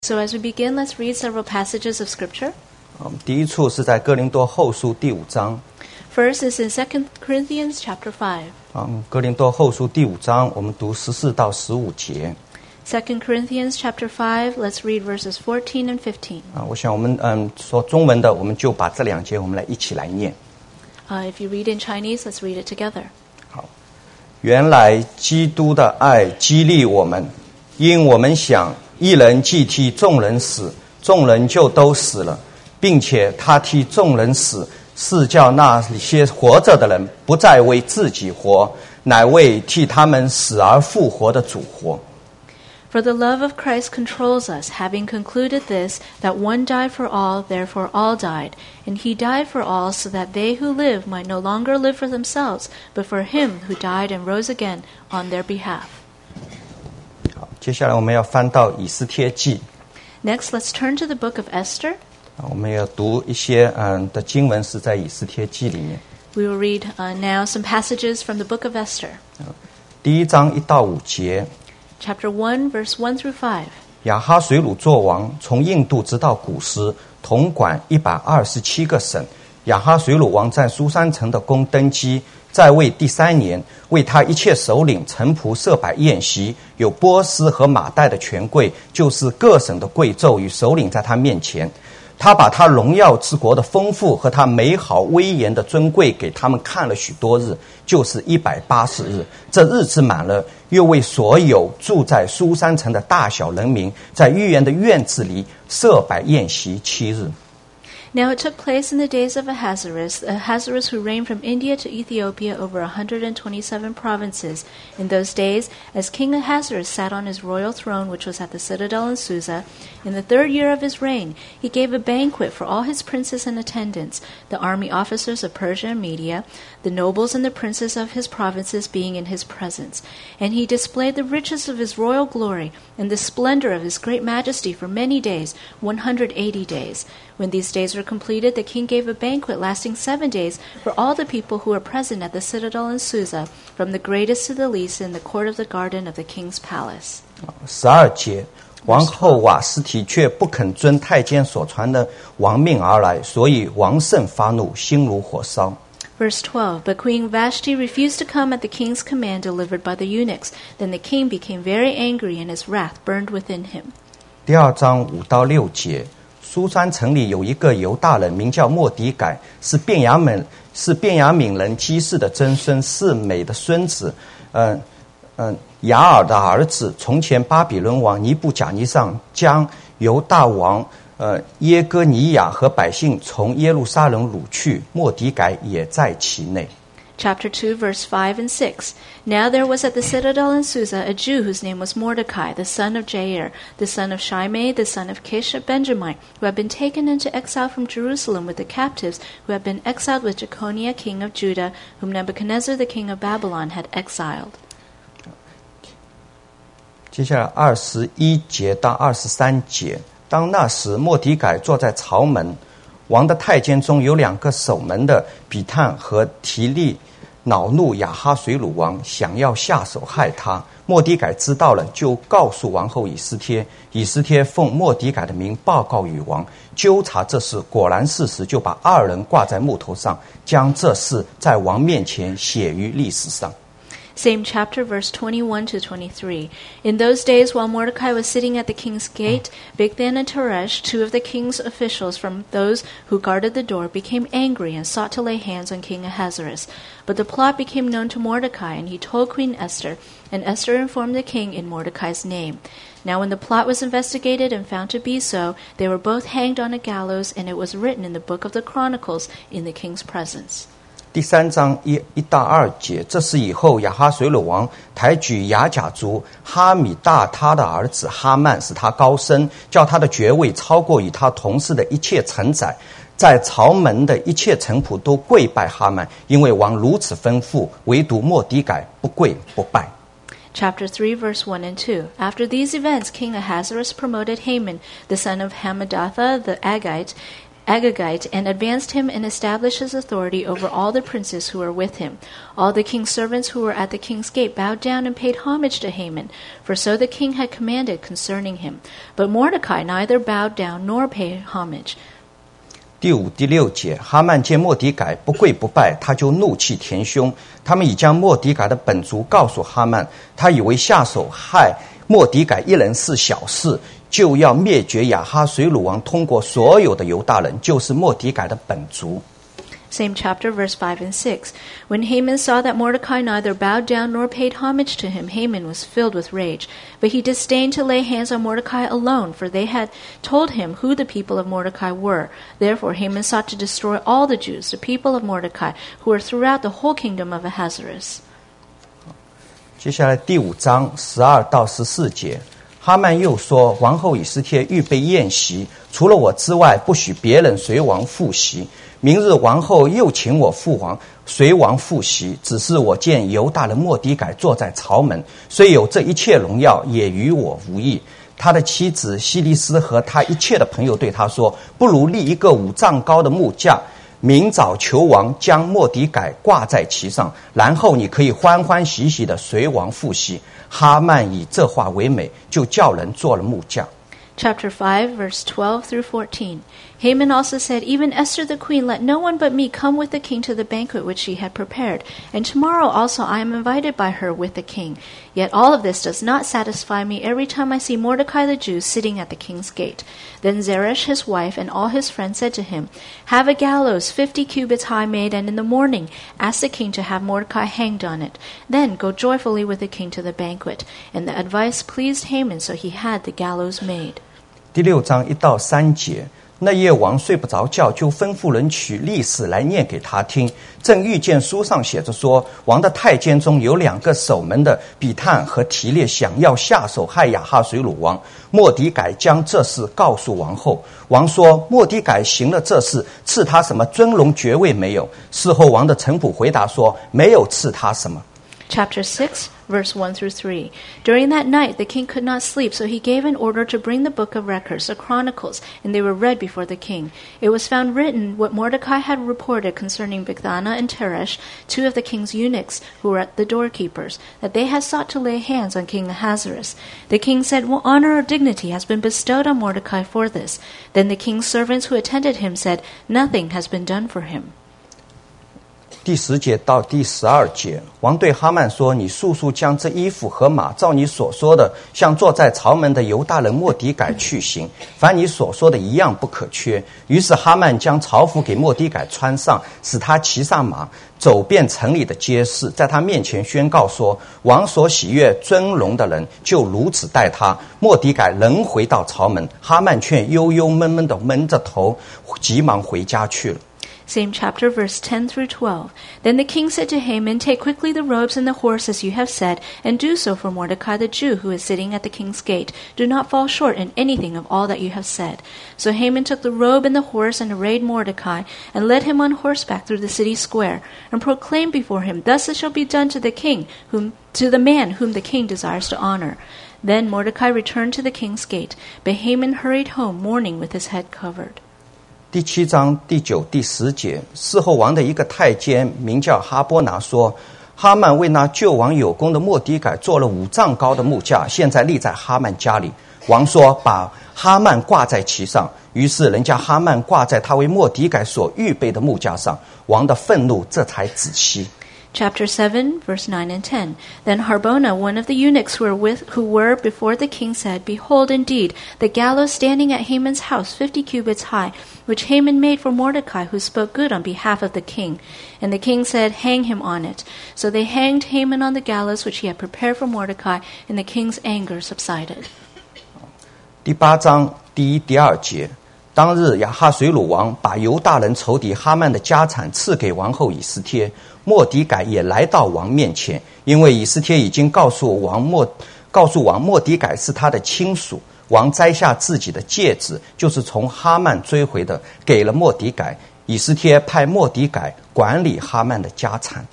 So as we begin, let's read several passages of Scripture. 第一处是在哥林多后书第5章。 First is in 2 Corinthians chapter 5. 哥林多后书第5章，我们读14到15节。 2 Corinthians chapter 5, let's read verses 14 and 15. 我想我们说中文的，我们就把这2节我们来一起来念。 If you read in Chinese, let's read it together. 好，原来基督的爱激励我们，因我们想一人既替众人死，众人就都死了，并且他替众人死，是叫那些活着的人不再为自己活，乃为替他们死而复活的主活。 For the love of Christ controls us, having concluded this, that one died for all, therefore all died. And he died for all, so that they who live might no longer live for themselves, but for him who died and rose again on their behalf. 好，接下来我们要翻到以斯帖记。 Next, let's turn to the book of Esther. 我们要读一些的经文是在以斯帖记里面。 We will read now some passages from the book of Esther. 第1章1到5节。 Chapter 1, verse 1 through 5. 亚哈水鲁作王，从印度直到古时，统管127个省。亚哈水鲁王在苏珊城的宫登基，在位第3年，为他一切首领臣仆设摆宴席，有波斯和马代的权贵，就是各省的贵胄与首领在他面前。他把他荣耀之国的丰富和他美好威严的尊贵给他们看了许多日，就是180日。这日子满了，又为所有住在苏珊城的大小人民，在御园的院子里设摆宴席7日。 Now it took place in the days of Ahasuerus who reigned from India to Ethiopia over 127 provinces. In those days, as King Ahasuerus sat on his royal throne, which was at the citadel in Susa, in the 3rd year of his reign, he gave a banquet for all his princes and attendants, the army officers of Persia and Media, the nobles and the princes of his provinces being in his presence. And he displayed the riches of his royal glory and the splendor of his great majesty for many days, 180 days. When these days were completed, the king gave a banquet lasting 7 days for all the people who were present at the citadel in Susa, from the greatest to the least, in the court of the garden of the king's palace. 12节，王后瓦斯提却不肯遵太监所传的王命而来，所以王甚发怒，心如火烧。 Verse 12, But Queen Vashti refused to come at the king's command delivered by the eunuchs. Then the king became very angry, and his wrath burned within him. 第2章5到6节。苏珊城里有一个犹大人，名叫末底改，是便雅悯人基士的曾孙，是美的孙子，雅尔的儿子。从前巴比伦王尼布甲尼撒将犹大王耶哥尼亚和百姓从耶路撒冷掳去，末底改也在其内。 Chapter 2, verse 5 and 6. Now there was at the citadel in Susa a Jew whose name was Mordecai, the son of Jair, the son of Shimei, the son of Kish, a Benjamite, who had been taken into exile from Jerusalem with the captives who had been exiled with Jeconiah, king of Judah, whom Nebuchadnezzar, the king of Babylon, had exiled. 接下来21节到23节。当那时，末底改坐在朝门，王的太监中有2个守门的，比探和提利，恼怒亚哈水鲁王，想要下手害他。末底改知道了，就告诉王后以斯帖。以斯帖奉末底改的名报告与王，纠察这事，果然事实，就把2人挂在木头上，将这事在王面前写于历史上。 Same chapter, verse 21 to 23. In those days, while Mordecai was sitting at the king's gate, Bigthan and Teresh, 2 of the king's officials from those who guarded the door, became angry and sought to lay hands on King Ahasuerus. But the plot became known to Mordecai, and he told Queen Esther, and Esther informed the king in Mordecai's name. Now when the plot was investigated and found to be so, they were both hanged on a gallows, and it was written in the book of the Chronicles in the king's presence. 第3章1到2节。这是以后亚哈水鲁王抬举亚甲族哈米大他的儿子哈曼，使他高升，叫他的爵位超过与他同事的一切臣宰，在朝门的一切臣仆都跪拜哈曼，因为王如此吩咐，唯独末底改不跪不拜。 Chapter 3, verse 1 and 2. After these events, King Ahasuerus promoted Haman, the son of Hammedatha the Agite, Agagite, and advanced him and established his authority over all the princes who were with him. All the king's servants who were at the king's gate bowed down and paid homage to Haman, for so the king had commanded concerning him. But Mordecai neither bowed down nor paid homage. 第5、第6节，哈曼见末底改不跪不拜，他就怒气填胸。他们已将末底改的本族告诉哈曼，他以为下手害末底改一人是小事，就要灭绝亚哈水鲁王通过所有的犹大人，就是末底改的本族。 Same chapter, verse 5 and 6. When Haman saw that Mordecai neither bowed down nor paid homage to him, Haman was filled with rage. But he disdained to lay hands on Mordecai alone, for they had told him who the people of Mordecai were. Therefore Haman sought to destroy all the Jews, the people of Mordecai, who were throughout the whole kingdom of Ahasuerus. 接下来第5章12到14节，哈曼又说，王后以斯帖预备宴席，除了我之外，不许别人随王赴席。明日王后又请我随王赴席，只是我见犹大人末底改坐在朝门，虽有这一切荣耀，也与我无益。他的妻子希利斯和他一切的朋友对他说，不如立一个5丈高的木架，明早求王将末底改挂在其上，然后你可以欢欢喜喜的随王赴席。哈曼以这话为美，就叫人做了木架。 Chapter 5, verse 12 through 14. Haman also said, Even Esther the queen, let no one but me come with the king to the banquet which she had prepared. And tomorrow also I am invited by her with the king. Yet all of this does not satisfy me every time I see Mordecai the Jew sitting at the king's gate. Then Zeresh his wife and all his friends said to him, Have a gallows 50 cubits high made, and in the morning ask the king to have Mordecai hanged on it. Then go joyfully with the king to the banquet. And the advice pleased Haman, so he had the gallows made. 第6章1到3节，那夜王睡不着觉，就吩咐人取历史来念给他听。正遇见书上写着说，王的太监中有2个守门的比探和提列，想要下手害亚哈水鲁王。末底改将这事告诉王后。王说，末底改行了这事，赐他什么尊荣爵位没有？事后王的臣仆回答说，没有赐他什么。 Chapter 6, verse 1 through 3. During that night the king could not sleep, so he gave an order to bring the book of records, the chronicles, and they were read before the king. It was found written what Mordecai had reported concerning Bigthana and Teresh, 2 of the king's eunuchs who were at the doorkeepers, that they had sought to lay hands on King Ahasuerus. The king said, What honor or dignity has been bestowed on Mordecai for this? Then the king's servants who attended him said, Nothing has been done for him. 第10节到第12节，王对哈曼说，你速速将这衣服和马照你所说的，向坐在朝门的犹大人末底改去行，凡你所说的一样不可缺。于是哈曼将朝服给末底改穿上，使他骑上马，走遍城里的街市，在他面前宣告说，王所喜悦尊荣的人就如此待他。末底改仍回到朝门，哈曼却悠悠闷闷地闷着头，急忙回家去了。 Same chapter, verse 10 through 12. Then the king said to Haman, Take quickly the robes and the horse as you have said, and do so for Mordecai the Jew, who is sitting at the king's gate. Do not fall short in anything of all that you have said. So Haman took the robe and the horse and arrayed Mordecai, and led him on horseback through the city square, and proclaimed before him, Thus it shall be done to the king, to the man whom the king desires to honor. Then Mordecai returned to the king's gate, but Haman hurried home, mourning with his head covered. 第7章第9、第10节，事后王的一个太监名叫哈波拿说，哈曼为那救王有功的末底改做了5丈高的木架，现在立在哈曼家里。王说，把哈曼挂在其上。于是人家哈曼挂在他为末底改所预备的木架上，王的愤怒这才止息。 Chapter 7, verse 9 and 10. Then Harbona, one of the eunuchs who were before the king, said, Behold, indeed, the gallows standing at Haman's house 50 cubits high, which Haman made for Mordecai, who spoke good on behalf of the king. And the king said, Hang him on it. So they hanged Haman on the gallows which he had prepared for Mordecai, and the king's anger subsided. 第8章第1、第2节，当日亚哈水鲁王把犹大人仇敌哈曼的家产赐给王后以斯帖，末底改也来到王面前，因为以斯帖已经告诉王末底改是他的亲属。王摘下自己的戒指，就是从哈曼追回的，给了末底改。以斯帖派末底改管理哈曼的家产。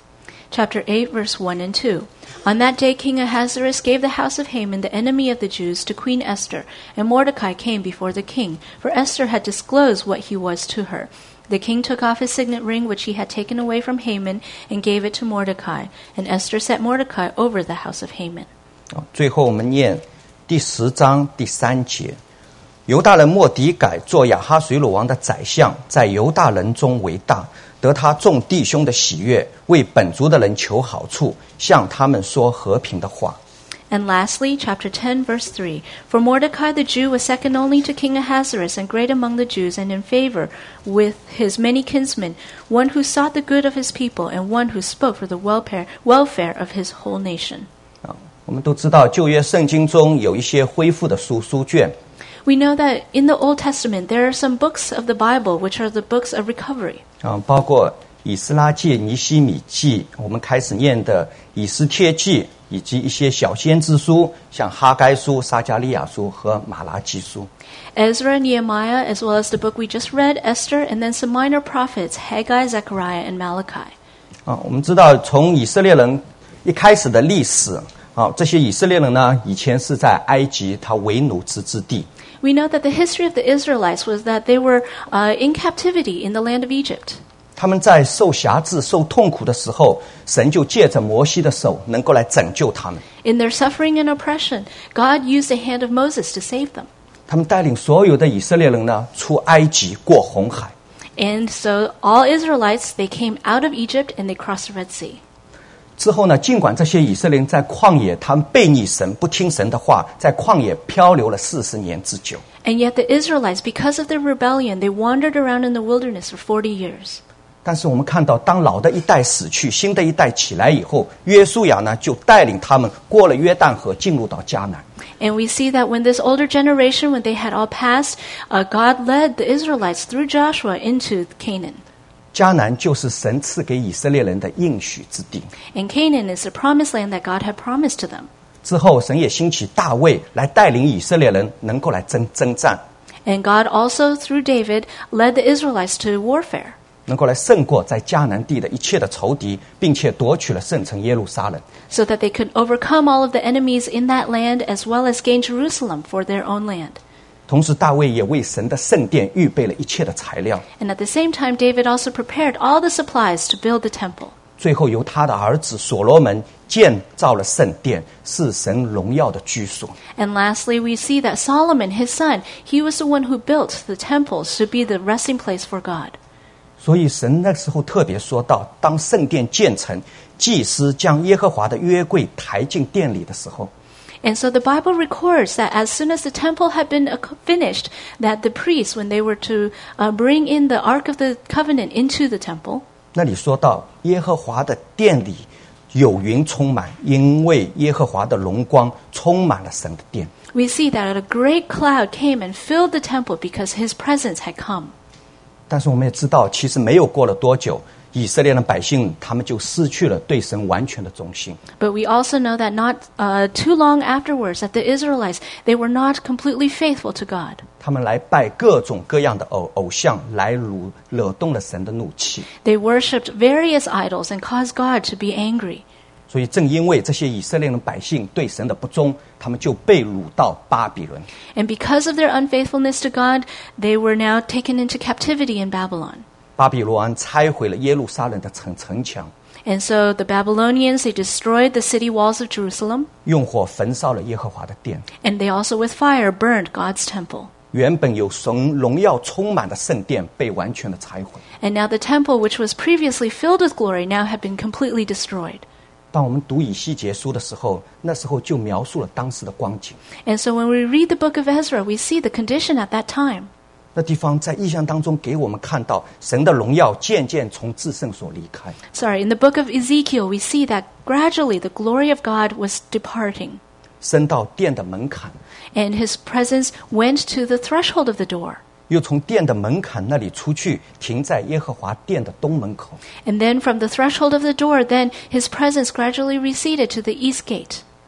Chapter 8, verse 1 and 2. On that day King Ahasuerus gave the house of Haman, the enemy of the Jews, to Queen Esther, and Mordecai came before the king, for Esther had disclosed what he was to her. The king took off his signet ring, which he had taken away from Haman, and gave it to Mordecai. And Esther set Mordecai over the house of Haman. 最后我们念第10章第3节。犹大人末底改做亚哈随鲁王的宰相，在犹大人中为大，得他众弟兄的喜悦，为本族的人求好处，向他们说和平的话。 And lastly, chapter 10, verse 3. For Mordecai the Jew was second only to King Ahasuerus, and great among the Jews, and in favor with his many kinsmen, one who sought the good of his people, and one who spoke for the welfare of his whole nation. 我们都知道旧约圣经中有一些恢复的书卷。 We know that in the Old Testament there are some books of the Bible which are the books of recovery. 包括以斯拉记、尼希米记，我们开始念的以斯帖记，以及一些小先知书，像哈该书、撒迦利亚书和马拉基书。 Ezra, Nehemiah, as well as the book we just read, Esther, and then some minor prophets, Haggai, Zechariah, and Malachi. 我们知道从以色列人一开始的历史，这些以色列人呢，以前是在埃及他为奴之地。 We know that the history of the Israelites was that they were in captivity in the land of Egypt. 他们在受辖制、受痛苦的时候，神就借着摩西的手能够来拯救他们。 In their suffering and oppression, God used the hand of Moses to save them. 他们带领所有的以色列人呢，出埃及过红海。 And so all Israelites, they came out of Egypt and they crossed the Red Sea. 之后呢，尽管这些以色列人在旷野，他们背逆神，不听神的话，在旷野漂流了40年之久。 And yet the Israelites, because of their rebellion, they wandered around in the wilderness for 40 years. 但是我们看到，当老的一代死去，新的一代起来以后，约书亚呢就带领他们过了约旦河，进入到迦南。 And we see that when this older generation, when they had all passed, God led the Israelites through Joshua into Canaan. 迦南就是神赐给以色列人的应许之地。 And Canaan is the promised land that God had promised to them. 之后，神也兴起大卫来带领以色列人能够来征战。 And God also, through David, led the Israelites to warfare. 能够来胜过在迦南地的一切的仇敌，并且夺取了圣城耶路撒冷。 So that they could overcome all of the enemies in that land as well as gain Jerusalem for their own land. 同时，大卫也为神的圣殿预备了一切的材料。 And at the same time, David also prepared all the supplies to build the temple. 最后，由他的儿子所罗门建造了圣殿，是神荣耀的居所。 And lastly, we see that Solomon, his son, he was the one who built the temples to be the resting place for God. 所以神那时候特别说到，当圣殿建成，祭司将耶和华的约柜抬进殿里的时候。 And so the Bible records that as soon as the temple had been finished, that the priests, when they were to bring in the Ark of the Covenant into the temple, 那里说到耶和华的殿里有云充满，因为耶和华的荣光充满了神的殿。 we see that a great cloud came and filled the temple because his presence had come. 但是我们也知道，其实没有过了多久，以色列的百姓他们就失去了对神完全的忠心。 But we also know that not too long afterwards, that the Israelites, they were not completely faithful to God. 他们来拜各种各样的偶像，来惹动了神的怒气。 They worshipped various idols and caused God to be angry. 所以正因为这些以色列的百姓对神的不忠，他们就被掳到巴比伦。 And because of their unfaithfulness to God, they were now taken into captivity in Babylon. 巴比伦拆毁了耶路撒冷的城墙。 And so the Babylonians, they destroyed the city walls of Jerusalem. 用火焚烧了耶和华的殿。 And they also with fire burned God's temple. 原本有神荣耀充满的圣殿被完全的拆毁。 And now the temple, which was previously filled with glory, now had been completely destroyed. 当我们读以西结书的时候，那时候就描述了当时的光景。 And so when we read the book of Ezra, we see the condition at that time. 那地方在异象当中给我们看到神的荣耀渐渐从至圣所离开。 In the book of Ezekiel, we see that gradually the glory of God was departing. 升到殿的门槛。 And his presence went to the threshold of the door. 又从殿的门槛那里出去，停在耶和华殿的东门口。 And then from the threshold of the door, then his presence gradually receded to the east gate.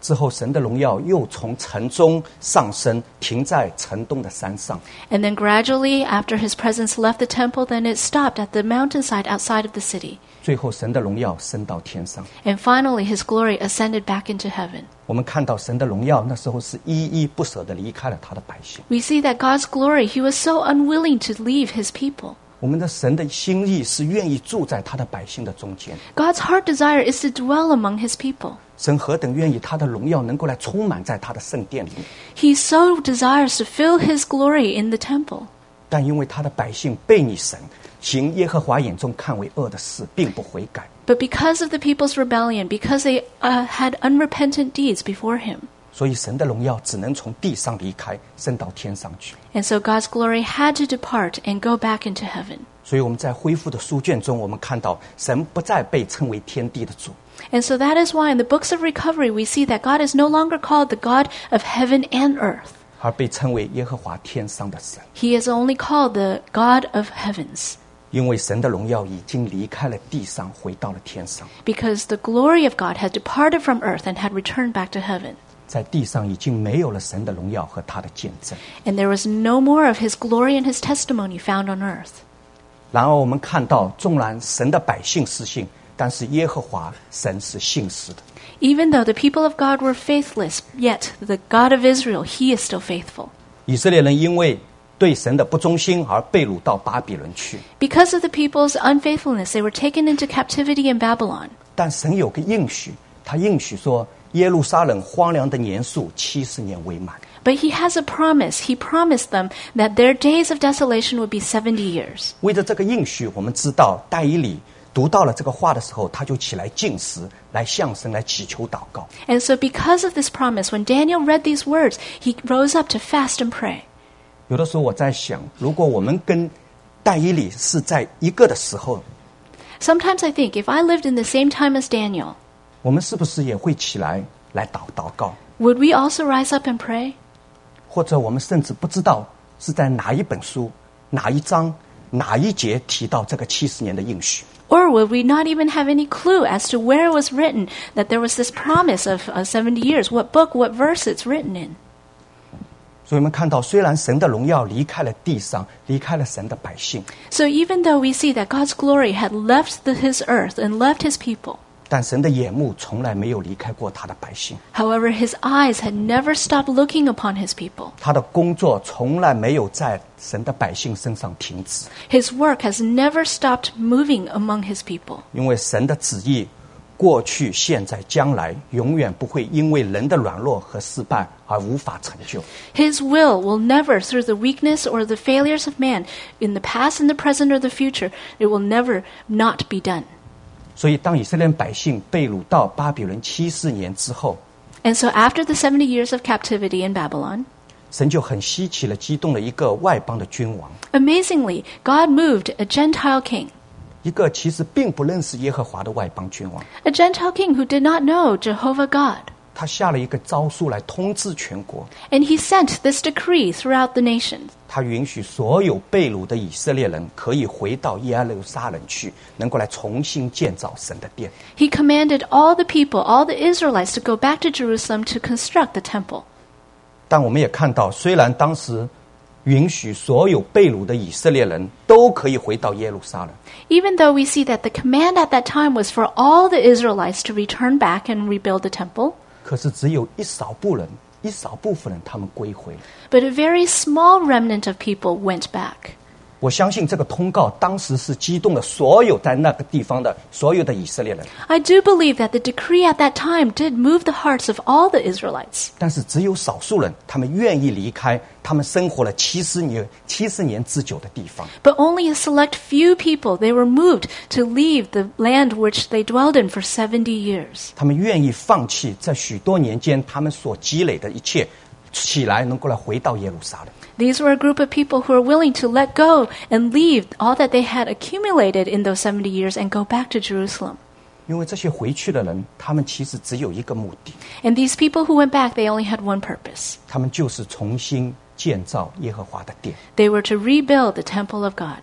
之后，神的荣耀又从城中上升，停在城东的山上。 And then gradually, after his presence left the temple, then it stopped at the mountainside outside of the city. 最后，神的荣耀升到天上。 And finally, his glory ascended back into heaven. 我们看到神的荣耀那时候是依依不舍地离开了他的百姓。 We see that God's glory, he was so unwilling to leave his people. 我们的神的心意是愿意住在他的百姓的中间。 God's heart desire is to dwell among his people. 神何等愿意他的荣耀能够来充满在他的圣殿里面， He so desires to fill his glory in the temple. 但因为他的百姓背逆神，行耶和华眼中看为恶的事，并不悔改， But because of the people's rebellion, because they had unrepentant deeds before him, 所以神的荣耀只能从地上离开，升到天上去。 and so God's glory had to depart and go back into heaven. 所以我们在恢复的书卷中，我们看到神不再被称为天地的主， And so that is why in the books of recovery we see that God is no longer called the God of heaven and earth. 而被称为耶和华天上的神。 He is only called the God of heavens, 因为神的荣耀已经离开了地上，回到了天上， because the glory of God had departed from earth and had returned back to heaven. 在地上已经没有了神的荣耀和他的见证。 And there was no more of his glory and his testimony found on earth. 然而我们看到，纵然神的百姓失信，但是耶和华神是信实的。 Even though the people of God were faithless, yet the God of Israel, he is still faithful. 以色列人因为对神的不忠心而被掳到巴比伦去， Because of the people's unfaithfulness, they were taken into captivity in Babylon. 但神有个应许，他应许说，耶路撒冷荒凉的年数70年为满。 But he has a promise. He promised them that their days of desolation would be 70 years. 为着这个应许，我们知道但以理读到了这个话的时候，他就起来禁食，来向神来祈求祷告。 And so because of this promise, when Daniel read these words, he rose up to fast and pray. 有的时候我在想，如果我们跟但以理是在一个的时候， Sometimes I think if I lived in the same time as Daniel, 我们是不是也会起来祷告？ would we also rise up and pray? 或者我们甚至不知道是在哪一本书、哪一章、哪一节提到这个70年的应许。 Or would we not even have any clue as to where it was written that there was this promise of 70 years, what book, what verse it's written in? 所以我们看到，虽然神的荣耀离开了地上，离开了神的百姓， So even though we see that God's glory had left his earth and left his people, 但神的眼目从来没有离开过他的百姓， however, his eyes had never stopped looking upon his people. 他的工作从来没有在神的百姓身上停止， His work has never stopped moving among his people. 因为神的旨意过去、现在、将来永远不会因为人的软弱和失败而无法成就。 His will never, through the weakness or the failures of man, in the past, in the present, or the future, it will never not be done. 所以当以色列百姓被掳到巴比伦70年之后， And so after the 70 years of captivity in Babylon, 神就很稀奇了，激动了一个外邦的君王， amazingly, God moved a Gentile king, 一个其实并不认识耶和华的外邦君王。 a Gentile king who did not know Jehovah God. 他下了一个诏书来通知全国， And he sent this decree throughout the nations. 他允许所有被掳的以色列人可以回到耶路撒冷去，能够来重新建造神的殿。 He commanded all the people, all the Israelites, to go back to Jerusalem to construct the temple. 但我们也看到，虽然当时允许所有被掳的以色列人都可以回到耶路撒冷， Even though we see that the command at that time was for all the Israelites to return back and rebuild the temple, 可是只有一少部分人他们归回了。 but a very small remnant of people went back. 我相信这个通告当时是激动了所有在那个地方的所有的以色列人， I do believe that the decree at that time did move the hearts of all the Israelites. 但是只有少数人他们愿意离开他们生活了70年之久的地方。 But only a select few people, they were moved to leave the land which they dwelled in for 70 years. 他们愿意放弃在许多年间他们所积累的一切，起来能够来回到耶路撒冷。 These were a group of people who were willing to let go and leave all that they had accumulated in those 70 years and go back to Jerusalem. 因为这些回去的人，他们其实只有一个目的， And these people who went back, they only had one purpose. 他们就是重新建造耶和华的殿。 They were to rebuild the temple of God.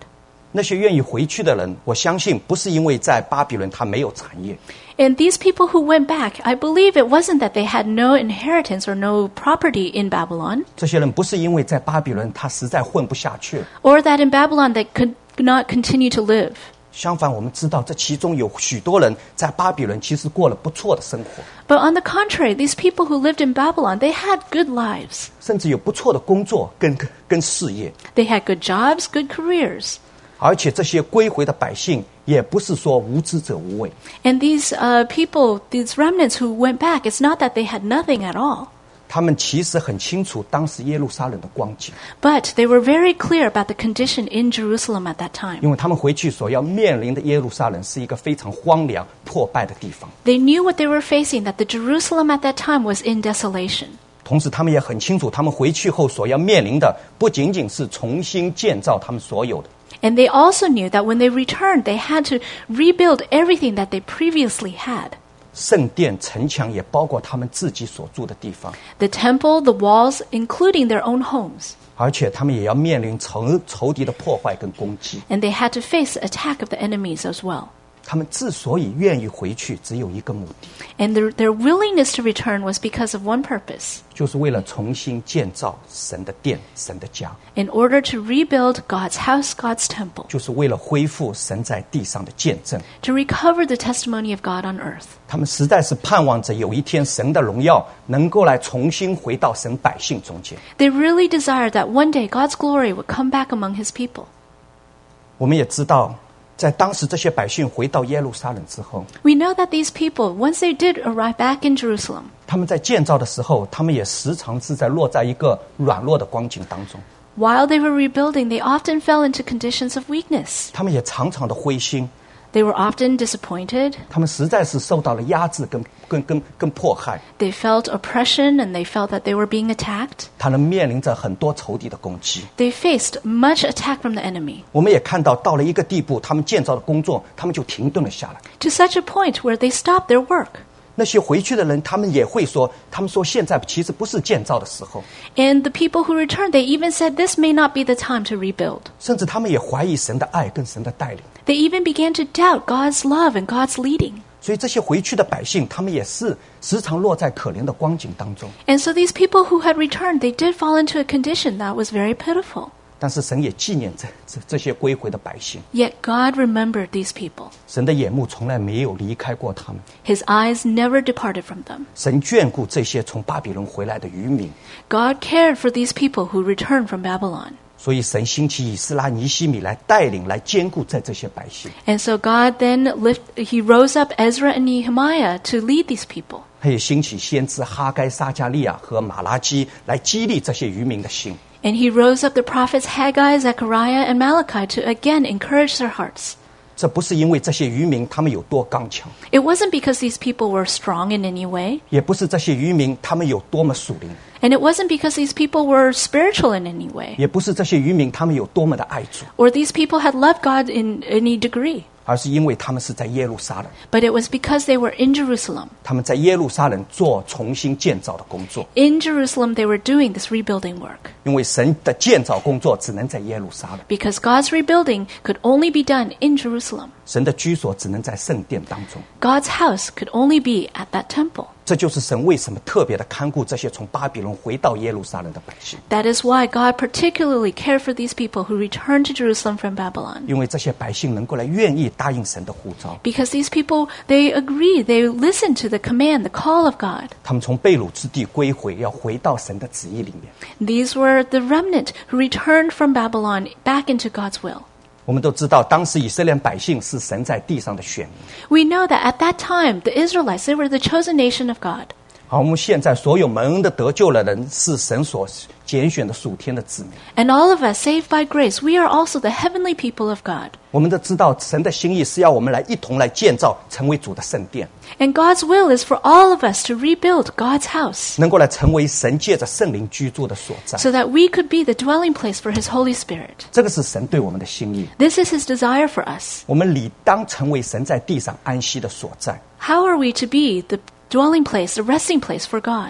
那些愿意回去的人，我相信不是因为在巴比伦他没有产业， And these people who went back, I believe it wasn't that they had no inheritance or no property in Babylon, 这些人不是因为在巴比伦他实在混不下去， or that in Babylon they could not continue to live. 相反，我们知道这其中有许多人在巴比伦其实过了不错的生活， But on the contrary, these people who lived in Babylon, they had good lives. 甚至有不错的工作跟事业， They had good jobs, good careers. 而且这些归回的百姓也不是说无知者无畏， And these people, these remnants who went back, it's not that they had nothing at all. 他们其实很清楚当时耶路撒冷的光景， But they were very clear about the condition in Jerusalem at that time. 因为他们回去所要面临的耶路撒冷是一个非常荒凉破败的地方。 They knew what they were facing, that the Jerusalem at that time was in desolation. 同时，他们也很清楚，他们回去后所要面临的不仅仅是重新建造他们所有的， And they also knew that when they returned, they had to rebuild everything that they previously had. 圣殿、城墙也包括他们自己所住的地方， The temple, the walls, including their own homes. 而且他们也要面临仇敌的破坏跟攻击。 And they had to face the attack of the enemies as well. 他们之所以愿意回去，只有一个目的， And their willingness to return was because of one purpose, 就是为了重新建造神的殿、神的家， in order to rebuild God's house, God's temple, 就是为了恢复神在地上的见证。 to recover the testimony of God on earth. 他们实在是盼望着有一天神的荣耀能够来重新回到神百姓中间。 They really desired that one day God's glory would come back among his people. 我们也知道，在当时这些百姓回到耶路撒冷之后， We know that these people, once they did arrive back in Jerusalem, 他们在建造的时候，他们也时常是在落在一个软弱的光景当中， while they were rebuilding, they often fell into conditions of weakness. 他们也常常的灰心， They were often disappointed. 他们实在是受到了压制跟迫害， They felt oppression and they felt that they were being attacked. 他们面临着很多仇敌的攻击。 They faced much attack from the enemy, 我们也看到，到了一个地步，他们建造的工作，他们就停顿了下来。 to such a point where they stopped their work. 那些回去的人，他们也会说，他们说现在其实不是建造的时候， And the people who returned, they even said this may not be the time to rebuild. 甚至他们也怀疑神的爱跟神的带领。 They even began to doubt God's love and God's leading. 所以这些回去的百姓，他们也是时常落在可怜的光景当中。 And so these people who had returned, they did fall into a condition that was very pitiful. 但是神也纪念这些归回的百姓， Yet God remembered these people. 神的眼目从来没有离开过他们， His eyes never departed from them. 神眷顾这些从巴比伦回来的渔民， God cared for these people who returned from Babylon. 所以神兴起以斯拉、尼希米来带领、来兼顾在这些百姓。 And so God then he rose up Ezra and Nehemiah to lead these people. 他也兴起先知哈该、撒加利亚和马拉基来激励这些渔民的心。 And he rose up the prophets Haggai, Zechariah, and Malachi to again encourage their hearts. 这不是因为这些渔民他们有多刚强， It wasn't because these people were strong in any way, 也不是这些渔民他们有多么属灵， and it wasn't because these people were spiritual in any way, 也不是这些渔民他们有多么的爱主， or these people had loved God in any degree, 而是因为他们是在耶路撒冷， but it was because they were in Jerusalem. 他们在耶路撒冷做重新建造的工作。 In Jerusalem, they were doing this rebuilding work, 因为神的建造工作只能在耶路撒冷， because God's rebuilding could only be done in Jerusalem. 神的居所只能在圣殿当中。 God's house could only be at that temple. 这就是神为什么特别的看顾这些从巴比伦回到耶路撒冷的百姓， That is why God particularly cared for these people who returned to Jerusalem from Babylon. 因为这些百姓能够来愿意答应神的呼召。 Because these people, they agreed, they listened to the command, the call of God. 他们从被掳之地归回，要回到神的旨意里面。 These were the remnant who returned from Babylon back into God's will. 我们都知道，当时以色列百姓是神在地上的选民。 We know that at that time, the Israelites, they were the chosen nation of God. 好，我们现在所有蒙恩的得救的人，是神所拣选的属天的子民。 And all of us, saved by grace, we are also the heavenly people of God. 我们都知道，神的心意是要我们来一同来建造，成为主的圣殿， And God's will is for all of us to rebuild God's house 能够来成为神借着圣灵居住的所在。 so that we could be the dwelling place for His Holy Spirit. 这个是神对我们的心意。 This is His desire for us. 我们理当成为神在地上安息的所在。 How are we to be the dwelling place, the resting place for God?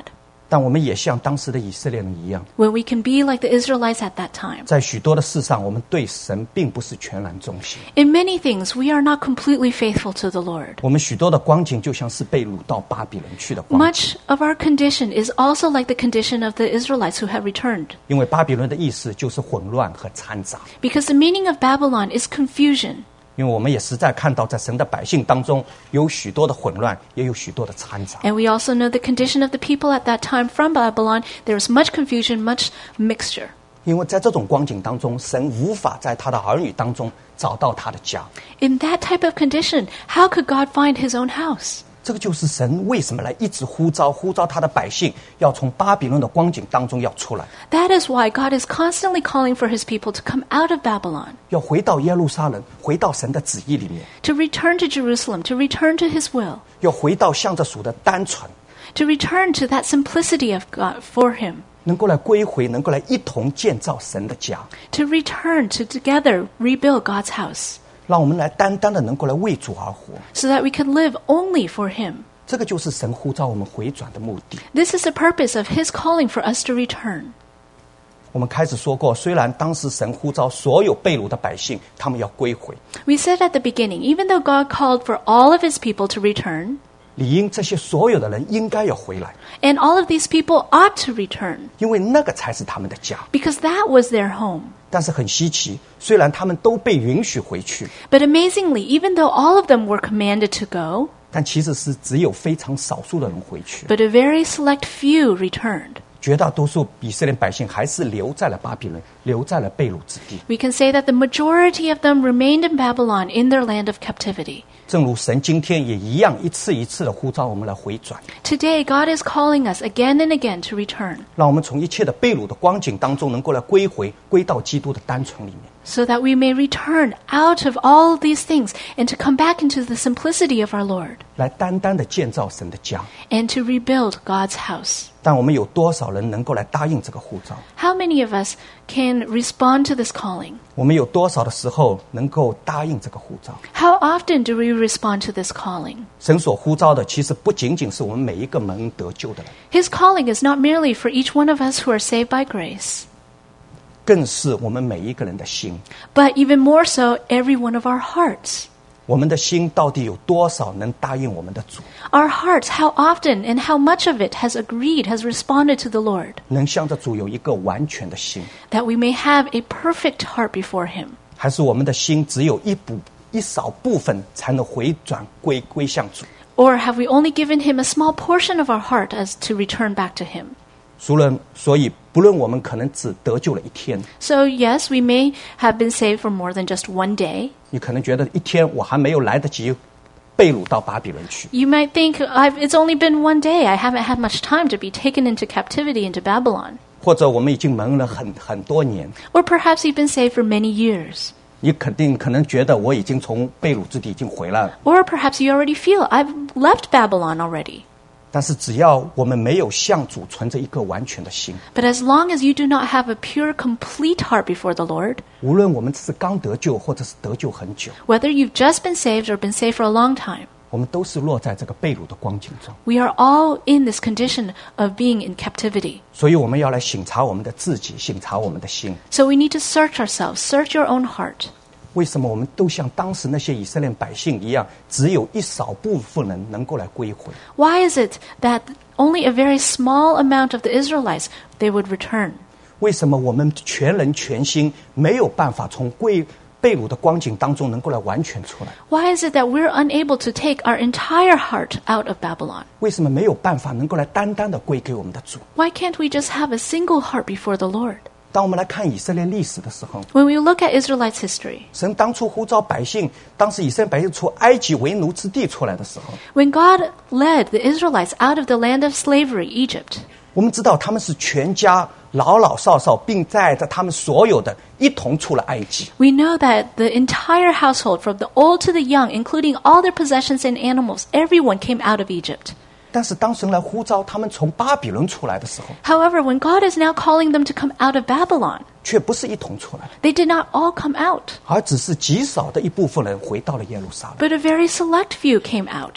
但我们也像当时的以色列人一样， when we can be like the Israelites at that time. 在许多的事上，我们对神并不是全然忠心。 In many things, we are not completely faithful to the Lord. 我们许多的光景就像是被掳到巴比伦去的光景， Much of our condition is also like the condition of the Israelites who have returned. 因为巴比伦的意思就是混乱和掺杂。 Because the meaning of Babylon is confusion. 因为我们也实在看到，在神的百姓当中有许多的混乱，也有许多的掺杂。 And we also know the condition of the people at that time from Babylon. There was much confusion, much mixture. 因为在这种光景当中，神无法在他的儿女当中找到他的家。 In that type of condition, how could God find his own house? 这个就是神为什么来一直呼召他的百姓，要从巴比伦的光景当中要出来， That is why God is constantly calling for his people to come out of Babylon, 要回到耶路撒冷，回到神的旨意里面， to return to Jerusalem, to return to his will, 要回到向着属的单纯， to return to that simplicity of God for him, 能够来归回，能够来一同建造神的家， to return to together rebuild God's house, 让我们来单单的能够来为主而活。 so that we could live only for him. 这个就是神呼召我们回转的目的。 This is the purpose of his calling for us to return. 我们开始说过，虽然当时神呼召所有被掳的百姓，他们要归回， We said at the beginning, even though God called for all of his people to return, 理应这些所有的人应该要回来， and all of these people ought to return, 因为那个才是他们的家。 because that was their home. 但是很稀奇，虽然他们都被允许回去， But amazingly, even though all of them were commanded to go, 但其实是只有非常少数的人回去， but a very select few returned. 绝大多数以色列百姓还是留在了巴比伦，留在了被掳之地。 We can say that the majority of them remained in Babylon in their land of captivity. 正如神今天也一样，一次一次的呼召我们来回转， Today, God is calling us again and again to return, 让我们从一切的被掳的光景当中，能够来归回，归到基督的单纯里面。 so that we may return out of all of these things and to come back into the simplicity of our Lord, 来单单的建造神的家。 and to rebuild God's house. 但我们有多少人能够来答应这个呼召？ How many of us can respond to this calling? 我们有多少的时候能够答应这个呼召？ How often do we respond to this calling? 神所呼召的，其实不仅仅是我们每一个蒙恩得救的人， His calling is not merely for each one of us who are saved by grace, 更是我们每一个人的心。 but even more so, every one of our hearts. 我们的心到底有多少能答应我们的主？ Our hearts, how often and how much of it has agreed, has responded to the Lord, 能向着主有一个完全的心， that we may have a perfect heart before Him? 还是我们的心只有一少部分才能回转归向主？ Or have we only given Him a small portion of our heart as to return back to Him? 所以不论我们可能只得救了一天， So yes, we may have been saved for more than just one day. 你可能觉得一天我还没有来得及被掳到巴比伦去， You might think, it's only been one day. I haven't had much time to be taken into captivity into Babylon. 或者我们已经蒙了很多年， Or perhaps you've been saved for many years. 你可能觉得我已经从被掳之地已经回来了。 Or perhaps you already feel, I've left Babylon already. 但是只要我们没有向主存着一个完全的心， But as long as you do not have a pure, complete heart before the Lord, 无论我们是刚得救或者是得救很久， whether you've just been saved or been saved for a long time, 我们都是落在这个被掳的光景中。 we are all in this condition of being in captivity. 所以我们要来省察我们的自己，省察我们的心。 So we need to search ourselves, search your own heart. 为什么我们都像当时那些以色列百姓一样，只有一少部分人能够来归回？ Why is it that only a very small amount of the Israelites, they would return? 为什么我们全人全心没有办法从被掳的光景当中能够来完全出来？ Why is it that we're unable to take our entire heart out of Babylon? 为什么没有办法能够来单单的归给我们的主？ Why can't we just have a single heart before the Lord? 当我们来看以色列历史的时候， When we look at Israelites' history, 神当初呼召百姓，当时以色列百姓从埃及为奴之地出来的时候， when God led the Israelites out of the land of slavery, Egypt, 我们知道他们是全家老少，并带着他们所有的一同出了埃及。 we know that the entire household, from the old to the young, including all their possessions and animals, everyone came out of Egypt. 但是当神来呼召他们从巴比伦出来的时候， However, when God is now calling them to come out of Babylon, 却不是一同出来， they did not all come out, 而只是极少的一部分人回到了耶路撒冷。 but a very select few came out.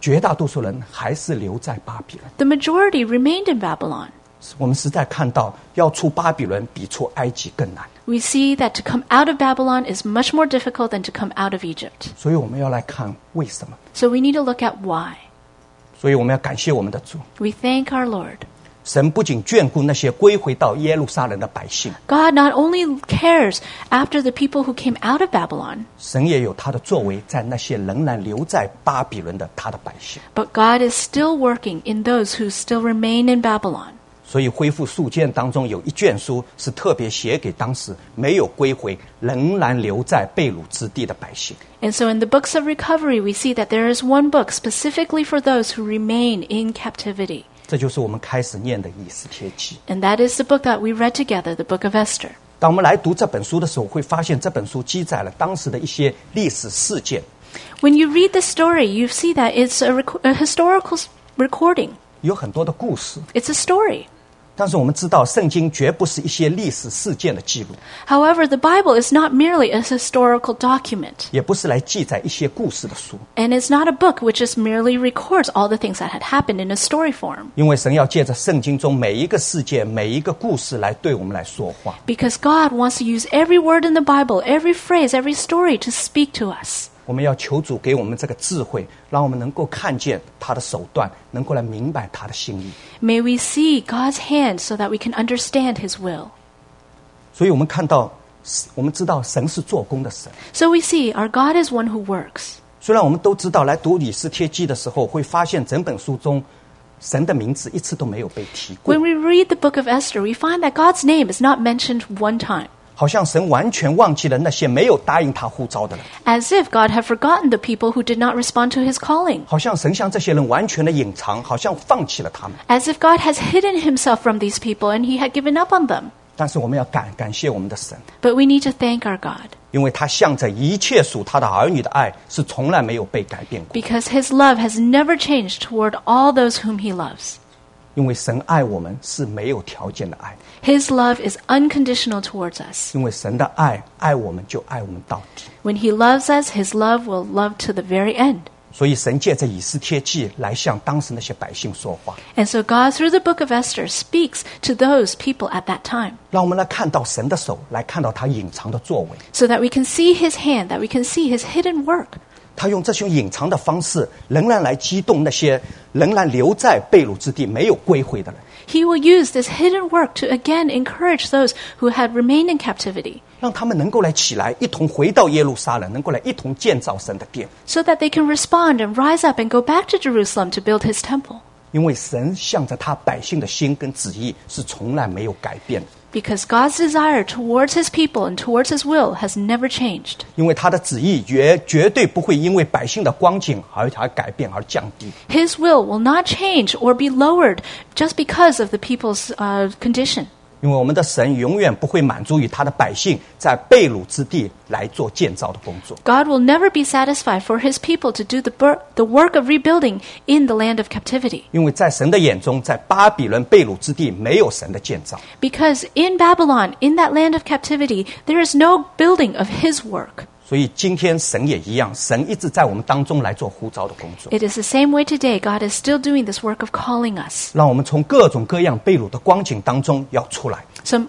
绝大多数人还是留在巴比伦。 The majority remained in Babylon. 我们实在看到，要出巴比伦比出埃及更难。 We see that to come out of Babylon is much more difficult than to come out of Egypt. 所以我们要来看为什么。 So we need to look at why. 所以我们要感谢我们的主。 We thank our Lord. 神不仅眷顾那些归回到耶路撒冷的百姓， God not only cares after the people who came out of Babylon, 神也有他的作为在那些仍然留在巴比伦的他的百姓。 but God is still working in those who still remain in Babylon. 所以恢复书卷当中有一卷书是特别写给当时没有归回仍然留在被掳之地的百姓。 And so in the books of recovery, we see that there is one book specifically for those who remain in captivity. 这就是我们开始念的以斯帖记。 And that is the book that we read together, the book of Esther. 当我们来读这本书的时候，会发现这本书记载了当时的一些历史事件。 When you read the story, you see that it's a historical recording. 有很多的故事， It's a story. 但是我们知道圣经绝不是一些历史事件的记录， However, the Bible is not merely a historical document. 也不是来记载一些故事的书。 And it's not a book which just merely records all the things that had happened in a story form. 因为神要借着圣经中每一个事件、每一个故事来对我们来说话。 Because God wants to use every word in the Bible, every phrase, every story to speak to us. 我们要求主给我们这个智慧，让我们能够看见他的手段，能够来明白他的心意。 May we see God's hand so that we can understand His will. 所以我们看到，我们知道神是做工的神。 So we see our God is one who works. 虽然我们都知道，来读以斯帖记的时候，会发现整本书中神的名字一次都没有被提过， When we read the book of Esther, we find that God's name is not mentioned one time. 好像神完全忘记了那些没有答应他呼召的人， As if God had forgotten the people who did not respond to His calling. 好像神向这些人完全的隐藏，好像放弃了他们。 As if God has hidden Himself from these people and He had given up on them. 但是我们要感谢我们的神， But we need to thank our God. 因为他向着一切属他的儿女的爱是从来没有被改变过。 Because His love has never changed toward all those whom He loves. 因为神爱我们是没有条件的爱， His love is unconditional towards us. 因为神的爱我们就爱我们到底。 When He loves us, His love will love to the very end. 所以神借着以斯帖记来向当时那些百姓说话， And so God, through the book of Esther, speaks to those people at that time, 让我们来看到神的手，来看到他隐藏的作为。 so that we can see His hand, that we can see His hidden work. 他用这种隐藏的方式，仍然来激动那些仍然留在被掳之地没有归回的人， He will use this hidden work to again encourage those who had remained in captivity, 让他们能够来起来，一同回到耶路撒冷，能够来一同建造神的殿。 so that they can respond and rise up and go back to Jerusalem to build His temple. 因为神向着他百姓的心跟旨意是从来没有改变的， Because God's desire towards His people and towards His will has never changed. 因为他的旨意绝对不会因为百姓的光景而改变而降低。 His will will not change or be lowered just because of the people's condition. 因为我们的神永远不会满足于他的百姓在被掳之地来做建造的工作， God will never be satisfied for His people to do the work of rebuilding in the land of captivity. 因为在神的眼中，在巴比伦被掳之地没有神的建造。 Because in Babylon, in that land of captivity, there is no building of His work. 所以今天神也一样，神一直在我们当中来做呼召的工作， It is the same way today. God is still doing this work of calling us. 让我们从各种各样被掳的光景当中要出来。 So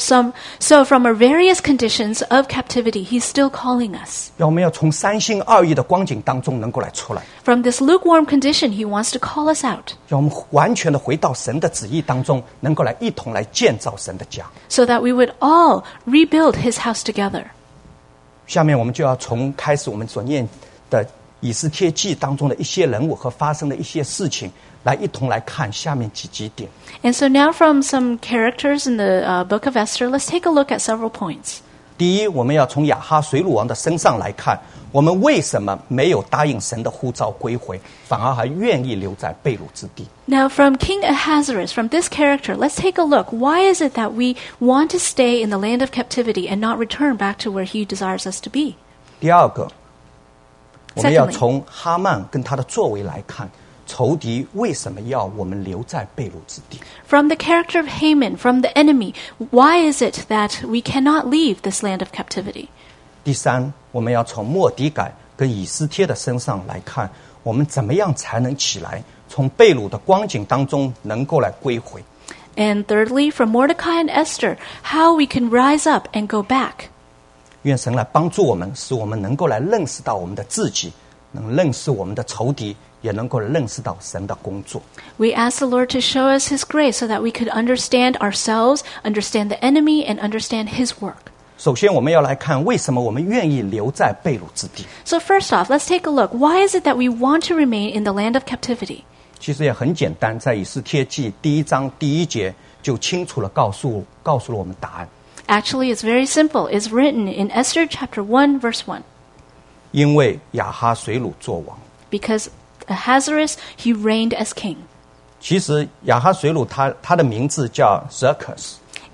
from our various conditions of captivity, He's still calling us. 让我们要从三心二意的光景当中能够来出来， From this lukewarm condition, He wants to call us out, 让我们完全的回到神的旨意当中，能够来一同来建造神的家。 so that we would all rebuild His house together. 下面我们就要从开始我们所念的以斯帖记当中的一些人物和发生的一些事情，来一同来看下面几点。 And so now from some characters in the book of Esther, let's take a look at several points. 第一，我们要从亚哈随鲁王的身上来看，我们为什么没有答应神的呼召归回，反而还愿意留在被掳之地。 Now from King Ahasuerus, from this character, let's take a look. Why is it that we want to stay in the land of captivity and not return back to where He desires us to be? 第二个，我们要从哈曼跟他的作为来看，仇敌为什么要我们留在被掳之地。 From the character of Haman, from the enemy, why is it that we cannot leave this land of captivity? 第三，我们要从末底改跟以斯帖的身上来看， 我们怎么样才能起来，从被掳的光景当中能够来归回。 And thirdly, from Mordecai and Esther, how we can rise up and go back. 愿神来帮助我们，使我们能够来认识到我们的自己，能认识我们的仇敌，也能够认识到神的工作。 We ask the Lord to show us His grace so that we could understand ourselves, understand the enemy, and understand His work. 首先，我们要来看为什么我们愿意留在被掳之地。 So first off, let's take a look. Why is it that we want to remain in the land of captivity? 其实也很简单，在以斯帖记1章1节就清楚地告诉了我们答案。 Actually, it's very simple. It's written in Esther chapter 1, verse 1. 因为亚哈随鲁作王。 Because Ahasuerus, he reigned as king. 其实亚哈随鲁他的名字叫 Xerxes。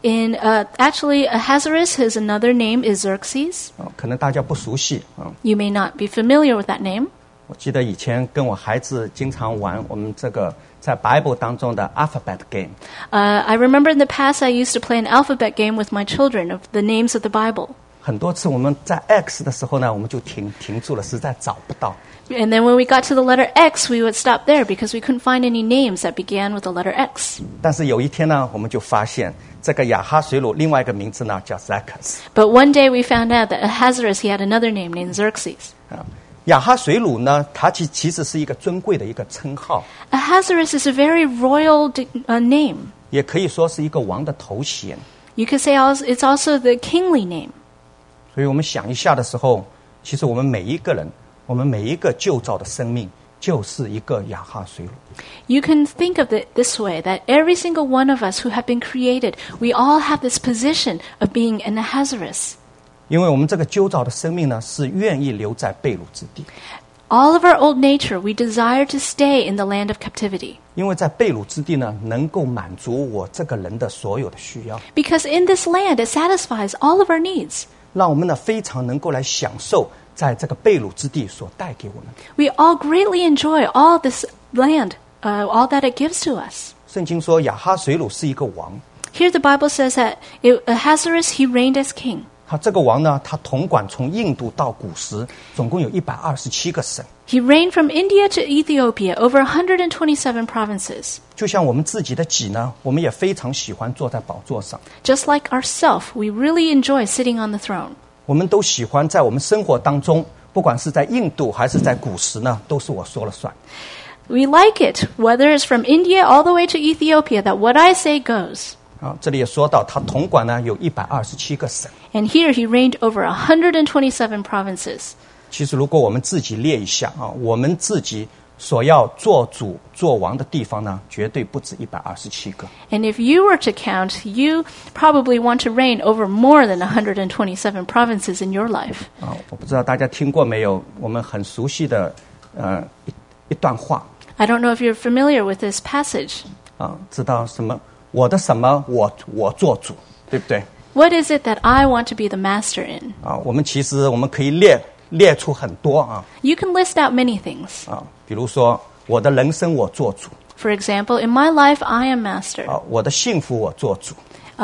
Actually, Ahasuerus, his another name is Xerxes. 可能大家不熟悉。 You may not be familiar with that name. 我记得以前跟我孩子经常玩我们这个在 Bible 当中的 alphabet game。 I remember in the past I used to play an alphabet game with my children of the names of the Bible. 很多次我们在 X 的时候呢，我们就停住了，实在找不到。 And then when we got to the letter X, we would stop there because we couldn't find any names that began with the letter X. 但是有一天呢，我们就发现这个亚哈随鲁另外一个名字呢叫 Xerxes。 But one day we found out that Ahasuerus, he had another name named Xerxes. 亚哈随鲁呢，它其实是一个尊贵的一个称号， Ahasuerus is a very royal name. 也可以说是一个王的头衔。 You could say it's also the kingly name. 所以我们想一下的时候，其实我们每一个人，我们每一个旧造的生命，就是一个亚哈随鲁。 You can think of it this way, that every single one of us who have been created, we all have this position of being an Ahasuerus. 因为我们这个旧造的生命呢，是愿意留在被掳之地。 All of our old nature, we desire to stay in the land of captivity. 因为在被掳之地呢，能够满足我这个人的所有的需要， Because in this land, it satisfies all of our needs. 让我们呢非常能够来享受在这个被掳之地所带给我们。 We all greatly enjoy all this land, all that it gives to us. 圣经说亚哈随鲁是一个王， Here the Bible says that Ahasuerus, he reigned as king. 他这个王呢，他统管从印度到古时，总共有127个省。 He reigned from India to Ethiopia over 127 provinces. 就像我们自己的己呢，我们也非常喜欢坐在宝座上， Just like ourselves, we really enjoy sitting on the throne. 我们都喜欢在我们生活当中，不管是在印度还是在古时呢，都是我说了算。 We like it, whether it's from India all the way to Ethiopia, that what I say goes. 这里也说到他统管呢有127个省。 And here he reigned over 127 provinces. 其实如果我们自己列一下我们自己所要做主做王的地方呢，绝对不止127个。 And if you were to count, you probably want to reign over more than 127 provinces in your life. 我不知道大家听过没有，我们很熟悉的一段话 I don't know if you're familiar with this passage. 知道什么？我的什么我做主，对不对？ What is it that I want to be the master in? 我们可以列出很多 You can list out many things. 比如说我的人生我做主 For example, in my life, I am master. 我的幸福我做主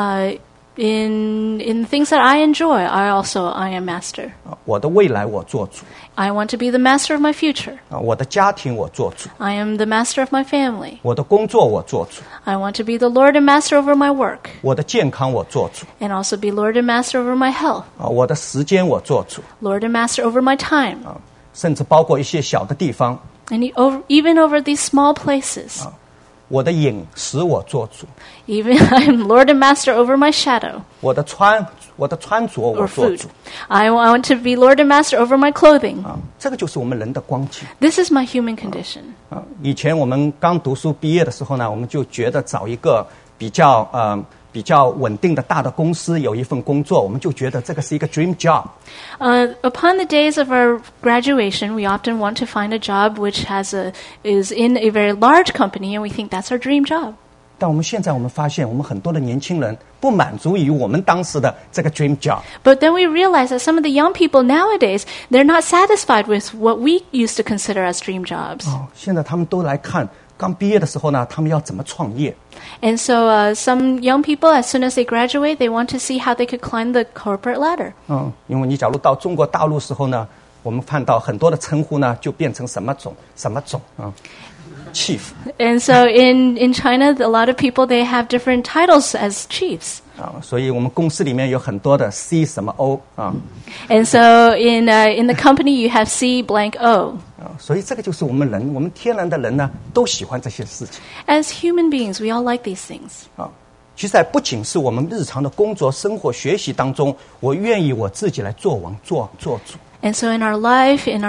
In things that I enjoy, I am master. 我的未来我做主 I want to be the master of my future. 我的家庭我做主 I am the master of my family. 我的工作我做主 I want to be the Lord and master over my work, 我的健康我做主 and also be Lord and master over my health, 我的时间我做主 Lord and master over my time, 甚至包括一些小的地方 and even over these small places. 我的饮食我做主 Even I'm Lord and master over my shadow 我的穿着我 or 做 food. 主 I want to be Lord and master over my clothing. 这个就是我们人的光景 This is my human condition. 以前我们刚读书毕业的时候呢，我们就觉得找一个比较稳定的大的公司有一份工作，我们就觉得这个是一个 dream job。 Upon the days of our graduation, we often want to find a job which is in a very large company, and we think that's our dream job. 但我们现在发现，我们很多的年轻人不满足于我们当时的这个 dream job。 But then we realize that some of the young people nowadays, they're not satisfied with what we used to consider as dream jobs. 现在他们都来看，刚毕业的时候呢，他们要怎么创业。 And so some young people, as soon as they graduate, they want to see how they could climb the corporate ladder. 因为你假如到中国大陆时候呢， 我们看到很多的称呼呢，就变成什么种啊，chief。 And so in China, a lot of people, they have different titles as chiefs. 啊，所以我们公司里面有很多的 C 什么 O 啊。 And so in the company, you have C blank O. 啊，所以这个就是我们人，我们天然的人呢，都喜欢这些事情。 As human beings, we all like these things. 啊，其实不仅是我们日常的工作、生活、学习当中，我愿意我自己来做王、做主。 And so in our life, in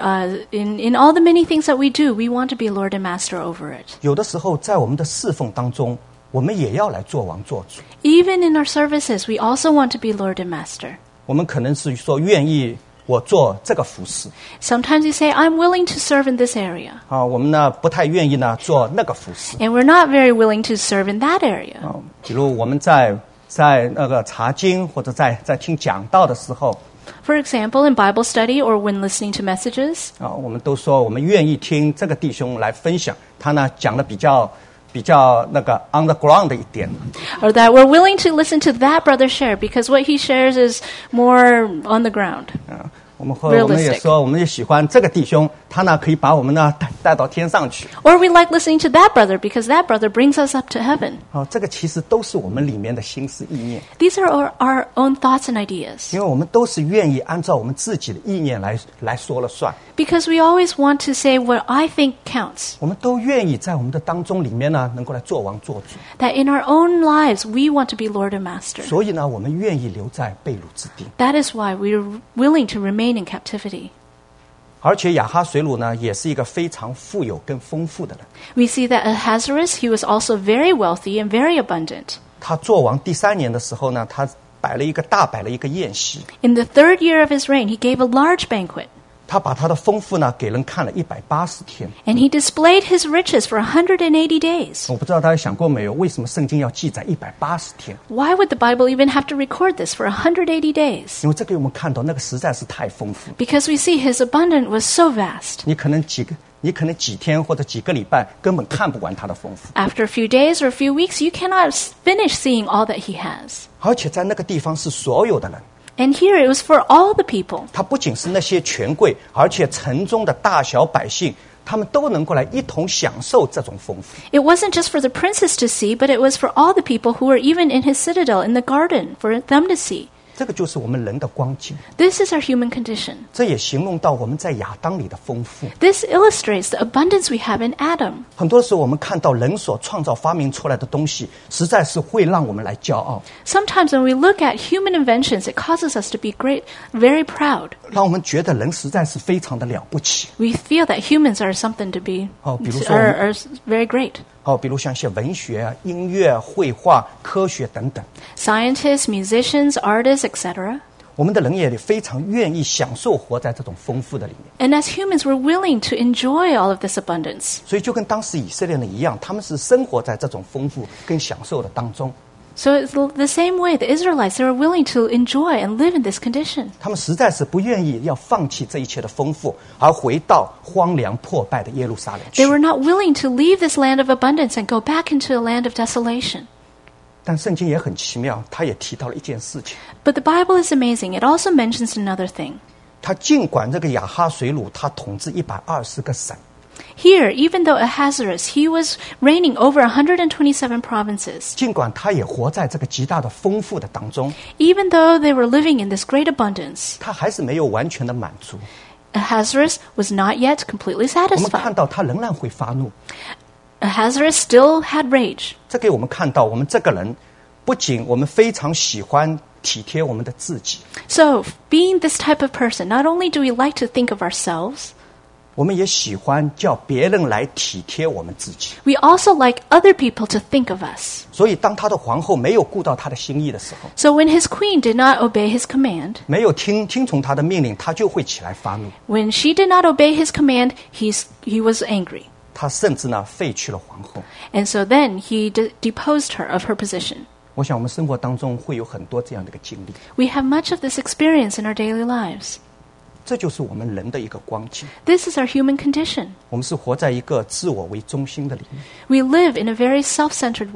all the many things that we do, we want to be Lord and Master over it. 有的时候在我们的侍奉当中，我们也要来做王做主。 Even in our services, we also want to be Lord and Master. 我们可能是说愿意我做这个服事。 Sometimes you say, I'm willing to serve in this area. 啊，我们呢不太愿意呢做那个服事。 And we're not very willing to serve in that area. 啊，比如我们在那个查经或者在听讲道的时候。 For example, in Bible study or when listening to messages, 啊，我们都说我们愿意听这个弟兄来分享，他呢讲的比较那个 on the ground 一点。 or that we're willing to listen to that brother share because what he shares is more on the ground. 啊，我们也说，我们也喜欢这个弟兄，他呢可以把我们呢带到天上去。 Or we like listening to that brother because that brother brings us up to heaven. 啊，这个其实都是我们里面的心思意念。 These are our own thoughts and ideas. 因为我们都是愿意按照我们自己的意念来说了算。 Because we always want to say what I think counts. 我们都愿意在我们的当中里面呢，能够来做王做主。 That in our own lives we want to be Lord and Master. 所以呢，我们愿意留在被掳之地。 That is why we are willing to remain in captivity. 而且亚哈水鲁呢，也是一个非常富有跟丰富的人。 We see that Ahasuerus, he was also very wealthy and very abundant. 他做王第3年的时候呢，他摆了一个宴席。 In the 3rd year of his reign, he gave a large banquet. 他把他的丰富呢给人看了180天。 And he displayed his riches for 180 days. 我不知道大家想过没有，为什么圣经要记载180天？ Why would the Bible even have to record this for 180 days? 因为这给我们看到那个实在是太丰富。 Because we see his abundance was so vast. 你可能几天或者几个礼拜根本看不完他的丰富。 After a few days or a few weeks, you cannot finish seeing all that he has. 而且在那个地方是所有的人。 And here it was for all the people. 他不仅是那些权贵，而且城中的大小百姓，他们都能够来一同享受这种丰富。 It wasn't just for the princes to see, but it was for all the people who were even in his citadel, in the garden, for them to see. 这个就是我们人的光景。 This is our human condition. 这也形容到我们在亚当里的丰富。 This illustrates the abundance we have in Adam. 很多时候我们看到人所创造发明出来的东西，实在是会让我们来骄傲。 Sometimes when we look at human inventions, it causes us to be very proud. 让我们觉得人实在是非常的了不起。 We feel that humans are something to be, 比如说 are very great. 比如像一些文学啊、音乐、绘画、科学等等。 Scientists, musicians, artists, etc. 我们的人也非常愿意享受活在这种丰富的里面。 And as humans, we're willing to enjoy all of this abundance. 所以就跟当时以色列人一样，他们是生活在这种丰富跟享受的当中。 So it's the same way, the Israelites, they were willing to enjoy and live in this condition. 他们实在是不愿意要放弃这一切的丰富，而回到荒凉破败的耶路撒冷去。 They were not willing to leave this land of abundance and go back into a land of desolation. 但圣经也很奇妙，他也提到了一件事情。 But the Bible is amazing. It also mentions another thing. 他尽管这个亚哈水鲁他统治120个省， Here, even though Ahasuerus, he was reigning over 127 provinces, 尽管他也活在这个极大的丰富的当中， even though they were living in this great abundance, 他还是没有完全的满足。 Ahasuerus was not yet completely 我们看 satisfied. 到他仍然会发怒， Ahasuerus still had rage. 这给我们看到我们这个人，不仅我们非常喜欢体贴我们的自己， So, being this type of person, not only do we like to think of ourselves, 我们也喜欢叫别人来体贴我们自己。 we also like other people to think of us. 所以当他的皇后没有顾到他的心意的时候， So when his queen did not obey his command, 没有听从他的命令，他就会起来发怒。 when she did not obey his command, he was angry. 他甚至呢废去了皇后。 And so then he deposed her of her position. 我想我们生活当中会有很多这样的一个经历， We have much of this experience in our daily lives. 这就是我们人的一个光景。 This is our human condition. 我们是活在一个自我为中心的里面， We live in a very self-centered world.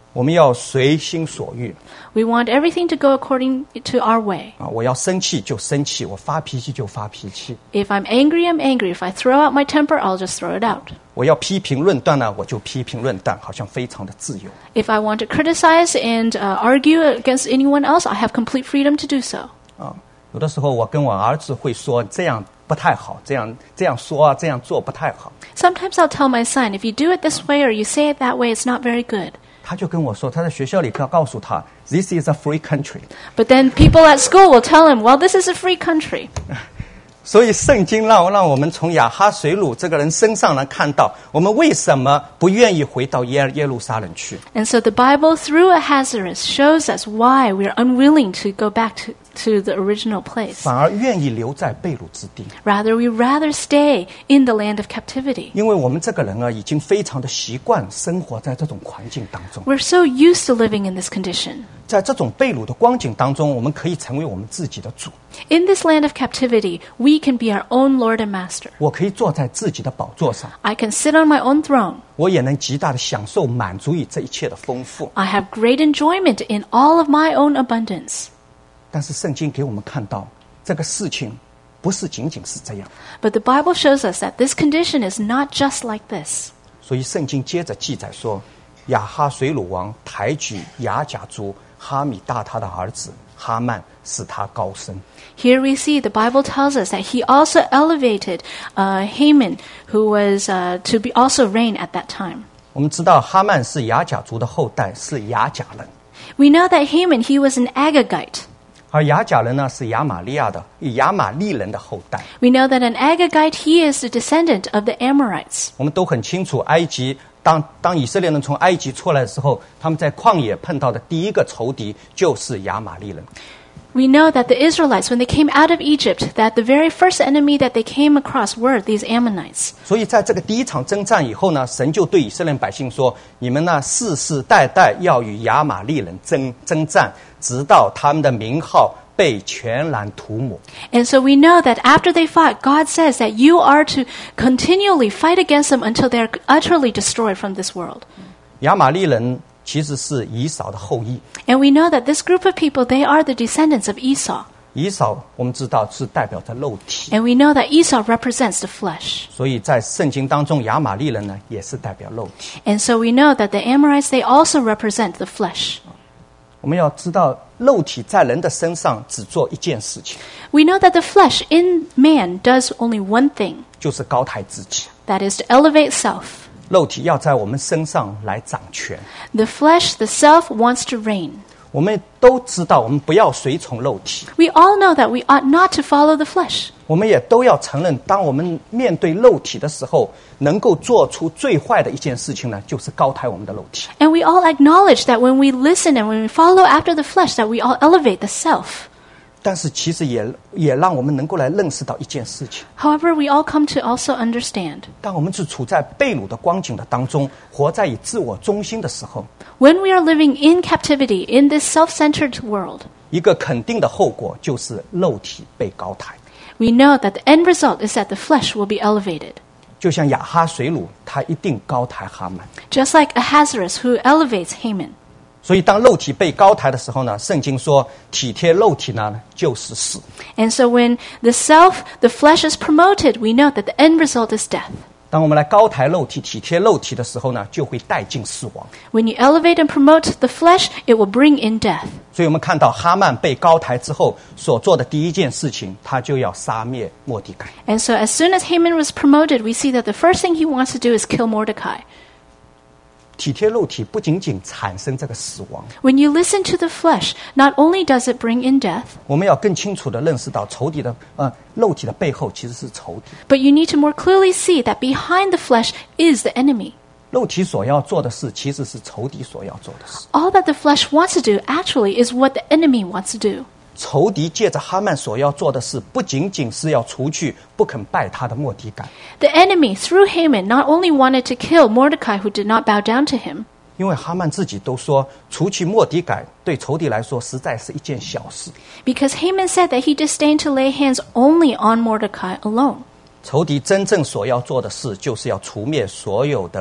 我们要随心所欲 We want everything to go according to our way. 啊！我要生气就生气，我发脾气就发脾气。 If I'm angry, I'm angry. If I throw out my temper, I'll just throw it out. 我要批评论断呢，我就批评论断，好像非常的自由。 If I want to criticize and argue against anyone else, I have complete freedom to do so. 啊，有的时候我跟我儿子会说这样不太好，这样说啊，这样做不太好。 Sometimes I'll tell my son, if you do it this way or you say it that way, it's not very good. 他就跟我说，他在学校里告诉他 ，This is a free country。 But then people at school will tell him, well, this is a free country. 所以圣经让我们从亚哈水鲁这个人身上呢看到，我们为什么不愿意回到耶路撒冷去。 And so the Bible, through Ahasuerus, shows us why we are unwilling to go back to the original place. 反而愿意留在被掳之地， Rather, we rather stay in the land of captivity. 因为我们这个人啊，已经非常的习惯生活在这种环境当中， We're so used to living in this condition. 在这种被掳的光景当中，我们可以成为我们自己的主。 In this land of captivity, we can be our own Lord and Master. 我可以坐在自己的宝座上， I can sit on my own throne. 我也能极大的享受满足于这一切的丰富。 I have great enjoyment in all of my own abundance. 但是圣经给我们看到，这个事情不是仅仅是这样。 But the Bible shows us that this condition is not just like this. 所以圣经接着记载说，亚哈水鲁王抬举亚甲族哈米大他的儿子哈曼，使他高升。 Here we see the Bible tells us that he also elevated Haman, who was to be also reign at that time. 我们知道哈曼是亚甲族的后代，是亚甲人， We know that Haman, he was an Agagite. 而亚甲人呢是亚玛利人的后代。 We know that an Agagite, he is the descendant of the Amorites. 我们都很清楚，埃及当以色列人从埃及出来的时候，他们在旷野碰到的第一个仇敌就是亚玛利人。 We know that the Israelites, when they came out of Egypt, that the very first enemy that they came across were these Ammonites. 所以在这个第一场征战以后呢，神就对以色列百姓说：“你们呢世世代代要与亚玛利人征战，直到他们的名号被全然涂抹。” And so we know that after they fought, God says that you are to continually fight against them until they are utterly destroyed from this world. 亚玛利人其实是以扫的后裔。 And we know that this group of people, they are the descendants of Esau. 以扫我们知道是代表着肉体， And we know that Esau represents the flesh. 所以在圣经当中，亚玛利人呢也是代表肉体。 And so we know that the Amorites, they also represent the flesh. 我们要知道，肉体在人的身上只做一件事情， We know that the flesh in man does only one thing, 就是高抬自己。 that is to elevate self. 肉体要在我们身上来掌权。 The flesh, the self, wants to reign. 我们都知道，我们不要随从肉体。 We all know that we ought not to follow the flesh. 我们也都要承认，当我们面对肉体的时候，能够做出最坏的一件事情呢，就是高抬我们的肉体。 And we all acknowledge that when we listen and when we follow after the flesh, that we all elevate the self. 但是其实也让我们能够来认识到一件事情： However, we all come to also understand, 当我们是处在被掳的光景的当中，活在以自我中心的时候， when we are living in captivity in this self-centered world, 一个肯定的后果就是肉体被高抬。 we know that the end result is that the flesh will be elevated. 就像亚哈水鲁，他一定高抬哈曼。 Just like Ahasuerus, who elevates Haman. 所以当肉体被高抬的时候呢，圣经说体贴肉体呢就是死。 And so when the self, the flesh is promoted, we know that the end result is death. 当我们来高抬肉体、体贴肉体的时候呢，就会带进死亡。 When you elevate and promote the flesh, it will bring in death. 所以我们看到哈曼被高抬之后所做的第一件事情，他就要杀灭末底改。 And so as soon as Haman was promoted, we see that the first thing he wants to do is kill Mordecai. 体贴肉体不仅仅产生这个死亡， When you listen to the flesh, not only does it bring in death, 我们要更清楚地认识到仇敌的肉体的背后其实是仇敌。 but you need to more clearly see that behind the flesh is the enemy. 肉体所要做的事，其实是仇敌所要做的事。 All that the flesh wants to do actually is what the enemy wants to do. 仇敌借着哈曼所要做的事，不仅仅是要除去不肯拜他的末底改， The enemy, through Haman, not only wanted to kill Mordecai, who did not bow down to him, 因为哈曼自己都说，除去末底改对仇敌来说实在是一件小事。 because Haman said that he disdained to lay hands only on Mordecai alone. 仇敌真正所要做的事，就是要除灭所有的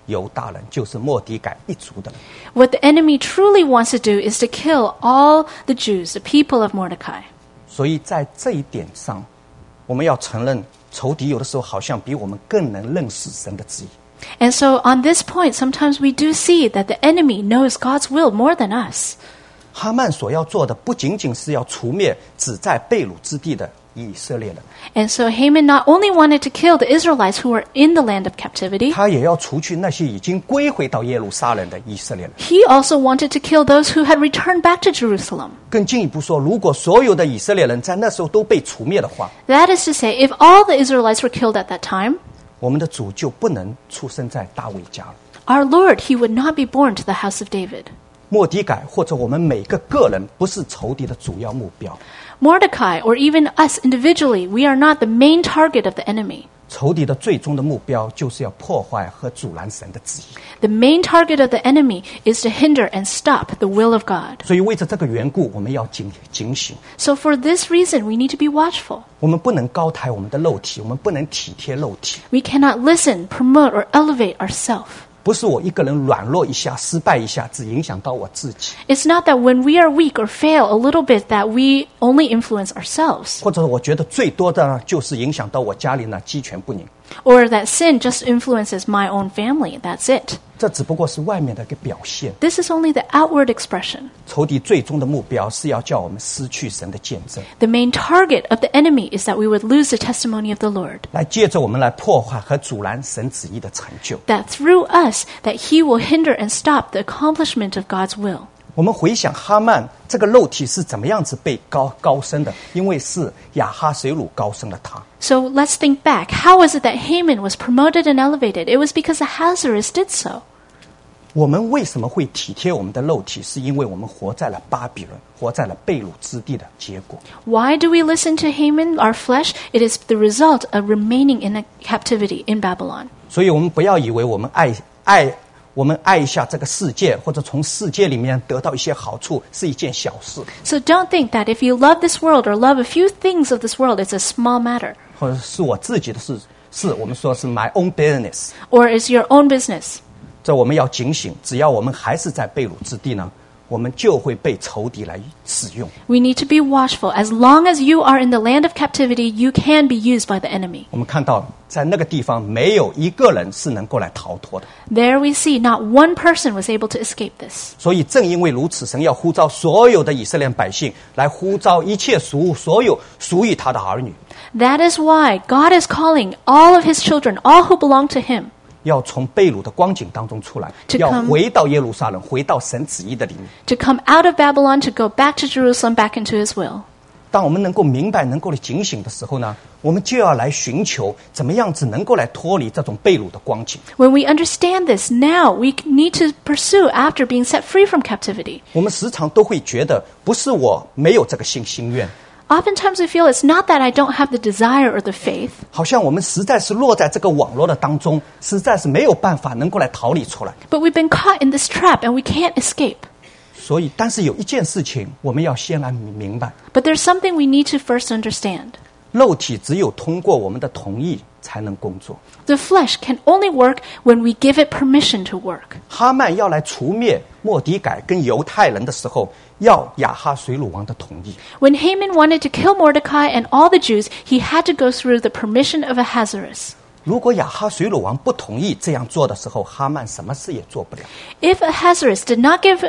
犹大人，就是末底改一族的人。 What the enemy truly wants to do is to kill all the Jews, the people of Mordecai. 所以在这一点上，我们要承认，仇敌有的时候好像比我们更能认识神的旨意。 And so on this point, sometimes we do see that the enemy knows God's will more than us. 哈曼所要做的不仅仅是要除灭只在被掳之地的以色列人， And so Haman not only wanted to kill the Israelites who were in the land of captivity, 他也要除去那些已经归回到耶路撒冷的以色列人。 he also wanted to kill those who had returned back to Jerusalem. 更进一步说，如果所有的以色列人在那时候都被除灭的话， That is to say, if all the Israelites were killed at that time, 我们的主就不能出生在大卫家了。 our Lord, he would not be born to the house of David. 末底改或者我们每个个人不是仇敌的主要目标， Mordecai, or even us individually, we are not the main target of the enemy. 仇敌的最终的目标就是要破坏和阻拦神的旨意。 The main target of the enemy is to hinder and stop the will of God. 所以为着这个缘故，我们要警醒。 So for this reason, we need to be watchful. 我们不能高抬我们的肉体，我们不能体贴肉体。 We cannot listen, promote, or elevate ourselves. 不是我一个人软弱一下、失败一下，只影响到我自己， It's not that when we are weak or fail a little bit that we only influence ourselves, 或者我觉得最多的呢，就是影响到我家里呢鸡犬不宁。 or that sin just influences my own family. That's it. 这只不过是外面的一个表现。 This is only the outward expression. 仇敌最终的目标是要叫我们失去神的见证， The main target of the enemy is that we would lose the testimony of the Lord. 来借着我们来破坏和阻拦神旨意的成就。 That through us, that he will hinder and stop the accomplishment of God's will. 我们回想哈曼这个肉体是怎么样子被高升的，因为是亚哈水鲁高升了他。 So let's think back. How was it that Haman was promoted and elevated? It was because Ahasuerus did so. 我们为什么会体贴我们的肉体？是因为我们活在了巴比伦，活在了被掳之地的结果。 Why do we listen to Haman, our flesh? It is the result of remaining in a captivity in Babylon. 所以我们不要以为我们爱一下这个世界，或者从世界里面得到一些好处是一件小事， So don't think that if you love this world or love a few things of this world, it's a small matter. 或者是我自己的事，是我们说是 my own business。 Or it's your own business. 这我们要警醒，只要我们还是在被掳之地呢，我们就会被仇敌来使用。 We need to be watchful. As long as you are in the land of captivity, you can be used by the enemy. 我们看到在那个地方没有一个人是能够来逃脱的， There we see not one person was able to escape this. 所以正因为如此，神要呼召所有的以色列百姓来呼召一切属物，所有属于他的儿女， That is why God is calling all of his children, all who belong to him, 要从被掳的光景当中出来， To 要 come- 回到耶路撒冷，回到神旨意的里面。 to come out of Babylon, to go back to Jerusalem, back into his will. 当我们能够明白、能够来警醒的时候呢，我们就要来寻求怎么样子能够来脱离这种被掳的光景。 When we understand this, now we need to pursue after being set free from captivity. 我们时常都会觉得，不是我没有这个心愿， Oftentimes we feel it's not that I don't have the desire or the faith, 好像我们实在是落在这个网络的当中，实在是没有办法能够来逃离出来。 but we've been caught in this trap and we can't escape. 所以，但是有一件事情我们要先来明白， But there's something we need to first understand. 肉体只有通过我们的同意才能工作。 The flesh can only work when we give it permission to work. 哈曼要来除灭末底改跟犹太人的时候，要亚哈水鲁王的同意。 When Haman wanted to kill Mordecai and all the Jews, he had to go through the permission of Ahasuerus. 如果亚哈水鲁王不同意这样做的时候，哈曼什么事也做不了。 If Ahasuerus did not give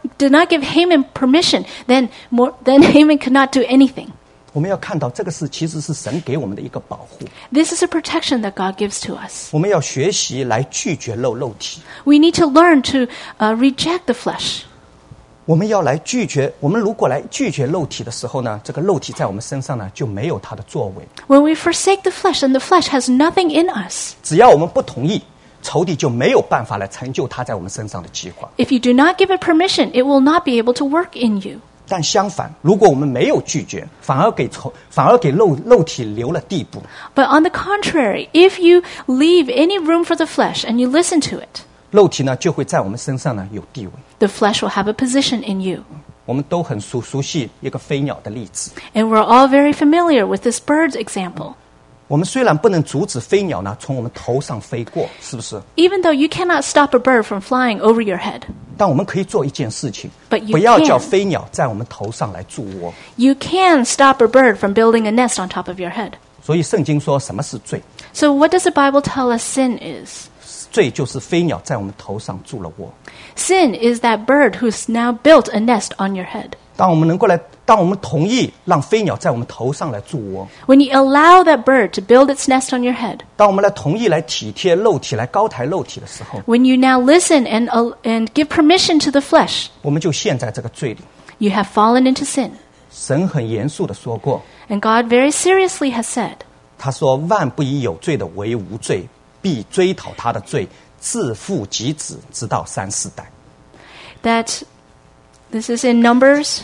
Haman permission, then Haman could not do anything. 我们要看到这个其实是神给我们的一个保护。 This is a protection that God gives to us. 我们要学习来拒绝肉体， We need to learn to reject the flesh. 我们要来拒绝。我们如果来拒绝肉体的时候呢，这个肉体在我们身上呢就没有它的作为。 When we forsake the flesh, then the flesh has nothing in us. 只要我们不同意，仇敌就没有办法来成就他在我们身上的计划。 If you do not give it permission, it will not be able to work in you. 但相反，如果我们没有拒绝，反而给肉体留了地步， But on the contrary, if you leave any room for the flesh and you listen to it, 肉体呢就会在我们身上呢有地位。 the flesh will have a position in you. 我们都很熟悉一个飞鸟的例子。 And we're all very familiar with this bird's example. 我们虽然不能阻止飞鸟呢从我们头上飞过，是不是？ Even though you cannot stop a bird from flying over your head, 但我们可以做一件事情， But you 不要叫 can. 飞鸟在我们头上来筑窝。 you can stop a bird from building a nest on top of your head. 所以圣经说什么是罪？ So what does the Bible tell us sin is? 罪就是飞鸟在我们头上筑了窝。 Sin is that bird who's now built a nest on your head. 当我们同意让飞鸟在我们头上来筑窝， When you allow that bird to build its nest on your head, 当我们来同意来体贴肉体来高抬肉体的时候， when you now listen and give permission to the flesh, 我们就陷在这个罪里。 you have fallen into sin. 神很严肃地说过， And God very seriously has said, 他说万不以有罪的为无罪，必追讨他的罪，自父及子，直到3、4代。 that this is in Numbers.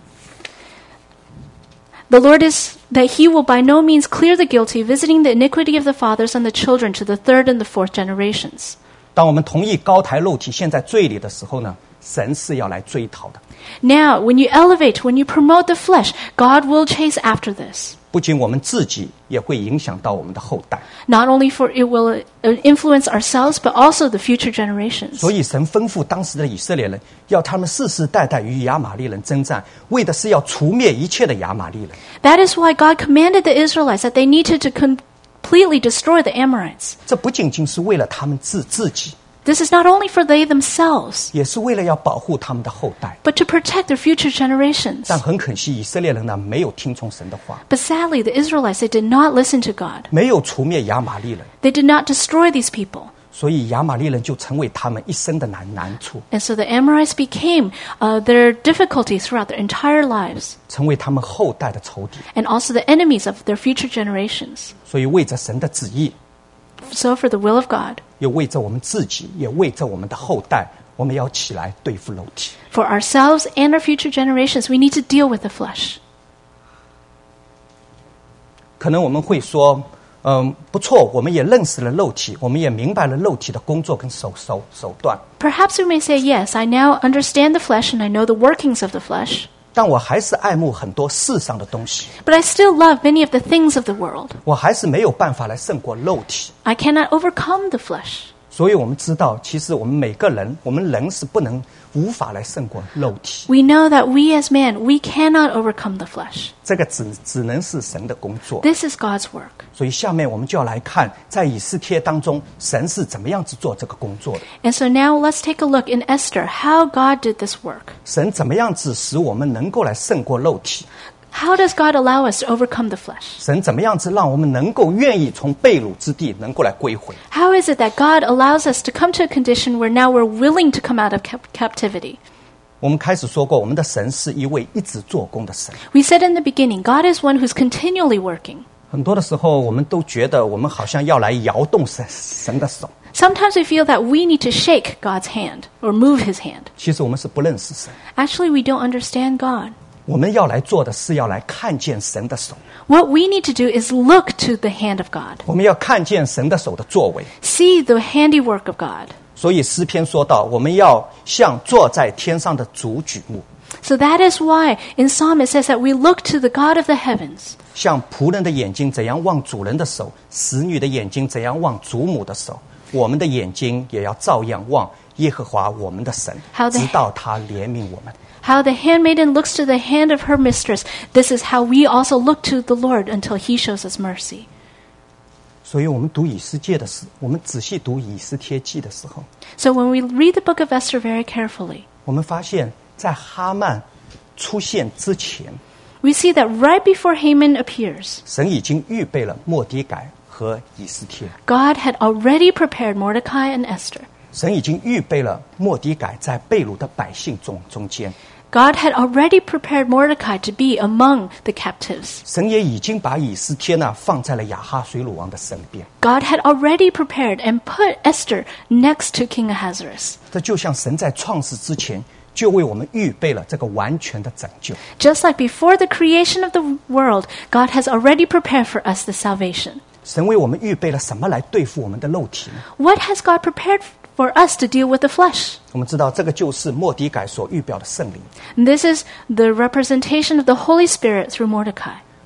The Lord is that he will by no means clear the guilty, visiting the iniquity of the fathers on the children to the 3rd and the 4th generations. 当我们同意高抬肉体陷在罪里的时候呢，神是要来追讨的。 Now, when you elevate, when you promote the flesh, God will chase after this. 不仅我们自己，也会影响到我们的后代。 Not only for it will influence ourselves, but also the future generations. 所以神吩咐当时的以色列人，要他们世世代代与亚玛力人征战，为的是要除灭一切的亚玛力人。 That is why God commanded the Israelites that they needed to completely destroy the Amorites. 这不仅仅是为了他们自己， This is not only for they themselves, 也是为了要保护他们的后代。 but to protect their future generations. 但很可惜，以色列人呢没有听从神的话， But sadly, the Israelites, they did not listen to God. 没有除灭亚玛力人， They did not destroy these people. 所以亚玛力人就成为他们一生的难处， And so the Amorites became their difficulty throughout their entire lives, 成为他们后代的仇敌。 and also the enemies of their future generations. 所以为着神的旨意， So for the will of God, 又为着我们自己，也为着我们的后代，我们要起来对付肉体。 for ourselves and our future generations, we need to deal with the flesh. 可能我们会说，不错，我们也认识了肉体，我们也明白了肉体的工作跟手段， Perhaps we may say, yes, I now understand the flesh and I know the workings of the flesh, 但我还是爱慕很多世上的东西， but I still love many of the things of the world. 我还是没有办法来胜过肉体。 I cannot overcome the flesh. 所以我们知道，其实我们每个人，我们人是无法来胜过肉体， We know that we as men, we cannot overcome the flesh. 这个只能是神的工作。 This is God's work. 所以下面我们就要来看，在以斯帖当中，神是怎么样子做这个工作的， And so now let's take a look in Esther how God did this work. 神怎么样子使我们能够来胜过肉体， How does God allow us to overcome the flesh? 神怎么样子让我们能够愿意从被掳之地能够来归回。 How is it that God allows us to come to a condition where now we're willing to come out of captivity? 我们开始说过，我们的神是一位一直做工的神。 We said in the beginning, God is one who's continually working. 很多的时候，我们都觉得我们好像要来摇动神的手， Sometimes we feel that we need to shake God's hand or move his hand. 其实我们是不认识神。 Actually, we don't understand God. 我们要来做的是要来看见神的手， What we need to do is look to the hand of God, 我们要看见神的手的作为。 see the handiwork of God. 所以诗篇说到，我们要像坐在天上的主举目， So that is why in Psalm it says that we look to the God of the heavens. 像仆人的眼睛怎样望主人的手，使女的眼睛怎样望祖母的手，我们的眼睛也要照样望耶和华我们的神， 好的。 直到他怜悯我们。 How the handmaiden looks to the hand of her mistress, this is how we also look to the Lord until he shows us mercy. 所以我们读以斯帖的时，我们仔细读以斯帖记的时候， So when we read the book of Esther very carefully, 我们发现，在哈曼出现之前， we see that right before Haman appears, 神已经预备了末底改和以斯帖， God had already prepared Mordecai and Esther. 神已经预备了末底改在被掳的百姓中间， God had already prepared Mordecai to be among the captives. 神也已经把以斯帖呢放在了亚哈水鲁王的身边。 God had already prepared and put Esther next to King Ahasuerus. 这就像神在创世之前就为我们预备了这个完全的拯救。 Just like before the creation of the world, God has already prepared for us the salvation. 神为我们预备了什么来对付我们的肉体呢？ What has God prepared for us to deal with the flesh? 我们知道这个就是末底改所预表的圣灵。 And this is the representation of the Holy Spirit through Mordecai.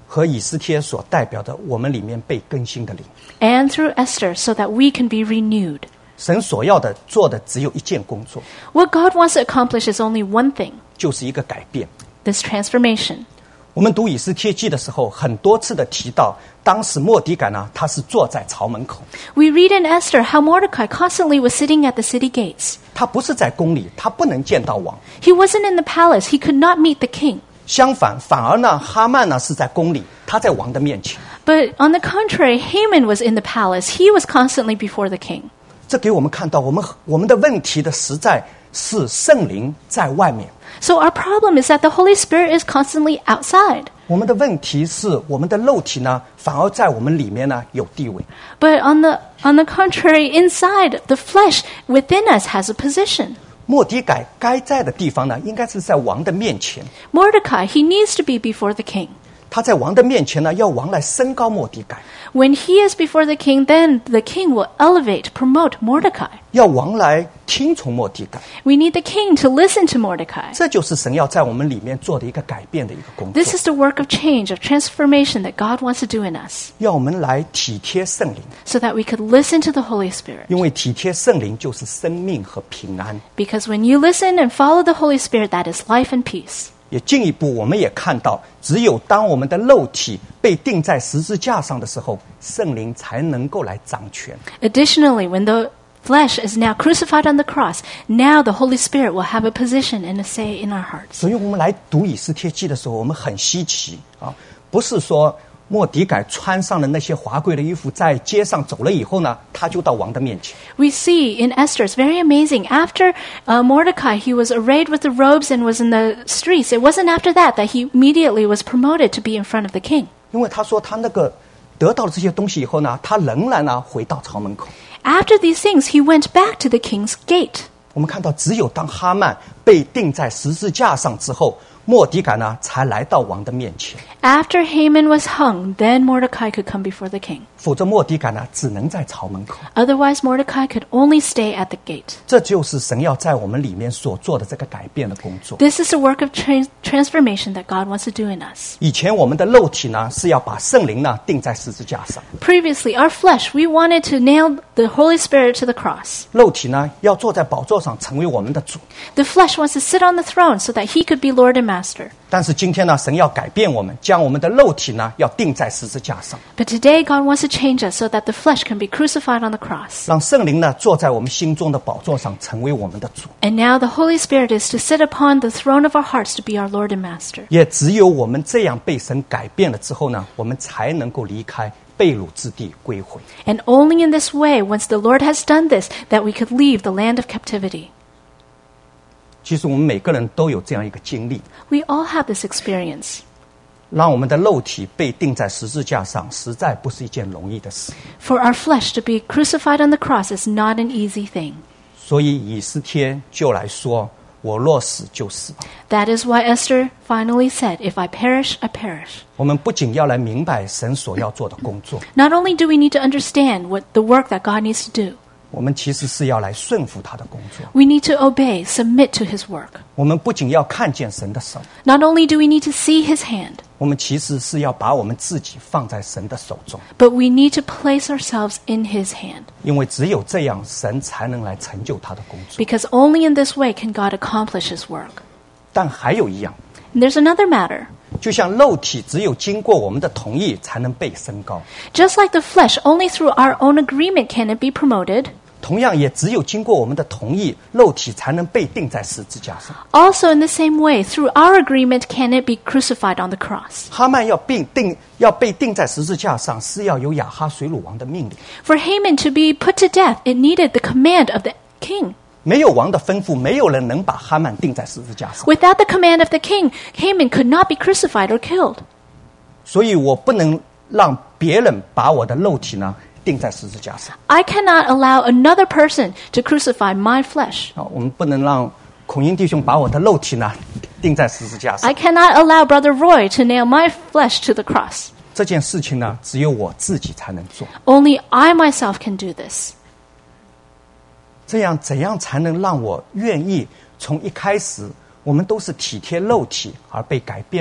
和以斯帖所代表的我们里面被更新的灵。 And through Esther, so that we can be renewed. 神所要的做的只有一件工作， What God wants to accomplish is only one thing, 就是一个改变。 this transformation. 我们读以斯帖记的时候，很多次的提到，当时末底改呢，他是坐在朝门口， We read in Esther how Mordecai constantly was sitting at the city gates. 他不是在宫里，他不能见到王。 He wasn't in the palace. He could not meet the king. 相反，反而呢，哈曼呢是在宫里，他在王的面前。 But on the contrary, Haman was in the palace. He was constantly before the king. 这给我们看到，我们的问题的实在是圣灵在外面， So our problem is that the Holy Spirit is constantly outside. 我们的问题是我们的肉体呢，反而在我们里面呢有地位。 But on the contrary, inside, the flesh within us has a position. 末底改该在的地方呢，应该是在王的面前。 Mordecai, he needs to be before the king. 他在王的面前呢，要王来升高末底改， When he is before the king, then the king will elevate, promote Mordecai. 要王来听从末底改。 We need the king to listen to Mordecai. 这就是神要在我们里面做的一个改变的一个工作， This is the work of change, of transformation that God wants to do in us, 要我们来体贴圣灵， so that we could listen to the Holy Spirit. 因为体贴圣灵就是生命和平安。 Because when you listen and follow the Holy Spirit, that is life and peace. 也进一步，我们也看到，只有当我们的肉体被钉在十字架上的时候，圣灵才能够来掌权。 Additionally, when the flesh is now crucified on the cross, now the Holy Spirit will have a position and a say in our hearts. 所以我们来读以斯帖记的时候，我们很稀奇啊，不是说末底改穿上了那些华贵的衣服，在街上走了以后呢，他就到王的面前。 We see in Esther, it's very amazing. After Mordecai, he was arrayed with the robes and was in the streets. It wasn't after that he immediately was promoted to be in front of the king. 因为他说他那个得到了这些东西以后呢，他仍然呢回到朝门口。 After these things, he went back to the king's gate. 我们看到，只有当哈曼被钉在十字架上之后，末底改呢才来到王的面前。 After Haman was hung, then Mordecai could come before the king. 否则末底改呢只能在朝门口。 Otherwise, Mordecai could only stay at the gate. 这就是神要在我们里面所做的这个改变的工作。 This is the work of transformation that God wants to do in us. 以前我们的肉体呢是要把圣灵呢钉在十字架上， Previously, our flesh, we wanted to nail the Holy Spirit to the cross. 肉体呢要坐在宝座上成为我们的主。 The flesh wants to sit on the throne so that he could be Lord and Master. 但是今天呢，神要改变我们，将我们的肉体呢要钉在十字架上， But today, God wants to change us so that the flesh can be crucified on the cross. 让圣灵呢坐在我们心中的宝座上，成为我们的主。 And now the Holy Spirit is to sit upon the throne of our hearts to be our Lord and Master. 也只有我们这样被神改变了之后呢，我们才能够离开被掳之地归回。 And only in this way, once the Lord has done this, that we could leave the land of captivity. 其实我们每个人都有这样一个经历， We all have this experience. 让我们的肉体被钉在十字架上，实在不是一件容易的事。 For our flesh to be crucified on the cross is not an easy thing. 所以以斯帖就来说：“我若死就死吧。” That is why Esther finally said, If I perish, I perish. 我们不仅要来明白神所要做的工作， Not only do we need to understand what the work that God needs to do, 我们其实是要来顺服他的工作。 we need to obey, submit to his work. 我们不仅要看见神的手， Not only do we need to see his hand, 我们其实是要把我们自己放在神的手中， but we need to place ourselves in his hand. 因为只有这样，神才能来成就他的工作。 Because only in this way can God accomplish his work. 但还有一样， And there's another matter. 就像肉体只有经过我们的同意才能被升高， Just like the flesh, only through our own agreement can it be promoted. 同样也只有经过我们的同意，肉体才能被钉在十字架上。 Also, in the same way, through our agreement can it be crucified on the cross. 哈曼要被钉在十字架上，是要有亚哈水鲁王的命令， For Haman to be put to death, it needed the command of the king. 没有王的吩咐，没有人能把哈曼钉在十字架上。 Without the command of the king, Haman could not be crucified or killed. 所以我不能让别人把我的肉体呢钉在十字架上。 I cannot allow another person to crucify my flesh. 我们不能让孔英弟兄把我的肉体呢钉在十字架上 I。cannot allow Brother Roy to nail my flesh to the cross. 这件事情呢，只有我自己才能做。 Only I myself can do this. 这样怎样才能让我愿意从一开始我们都是体贴肉体而被改变呢？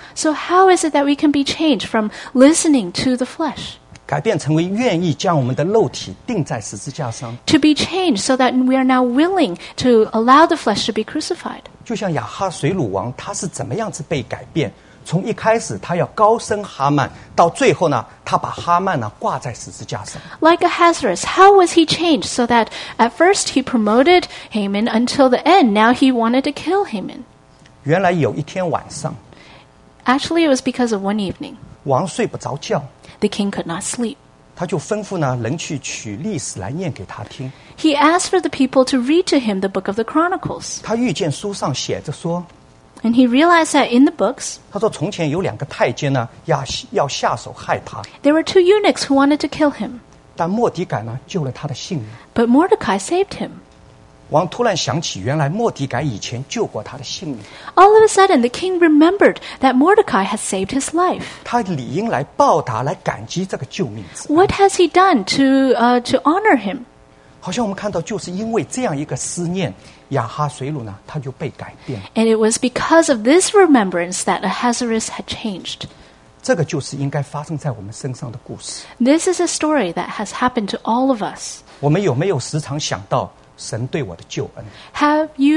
So how is it that we can be changed from listening to the flesh? 改变成为愿意将我们的肉体钉在十字架上， To be changed so that we are now willing to allow the flesh to be crucified. 就像亚哈水鲁王，他是怎么样子被改变？从一开始他要高升哈曼，到最后呢，他把哈曼呢挂在十字架上。 Like Ahasuerus, how was he changed so that at first he promoted Haman until the end, now he wanted to kill Haman? 原来有一天晚上， Actually, it was because of one evening. 王睡不着觉， The king could not sleep. 他就吩咐呢人去取历史来念给他听。 He asked for the people to read to him the book of the Chronicles. 他遇见书上写着说， And he realized that in the books, 他说从前有2个太监呢要下手害他， there were 2 eunuchs who wanted to kill him. 但末底改呢救了他的性命。 But Mordecai saved him. 王突然想起，原来末底改以前救过他的性命， All of a sudden, the king remembered that Mordecai had saved his life. 他理应来报答，来感激这个救命之恩。 What has he done to honor him? 好像我们看到，就是因为这样一个思念，亚哈水鲁呢，他就被改变。 And it was because of this remembrance that Ahasuerus had changed. 这个就是应该发生在我们身上的故事。 This is a story that has happened to all of us. 我们有没有时常想到神对我的救恩？ Have you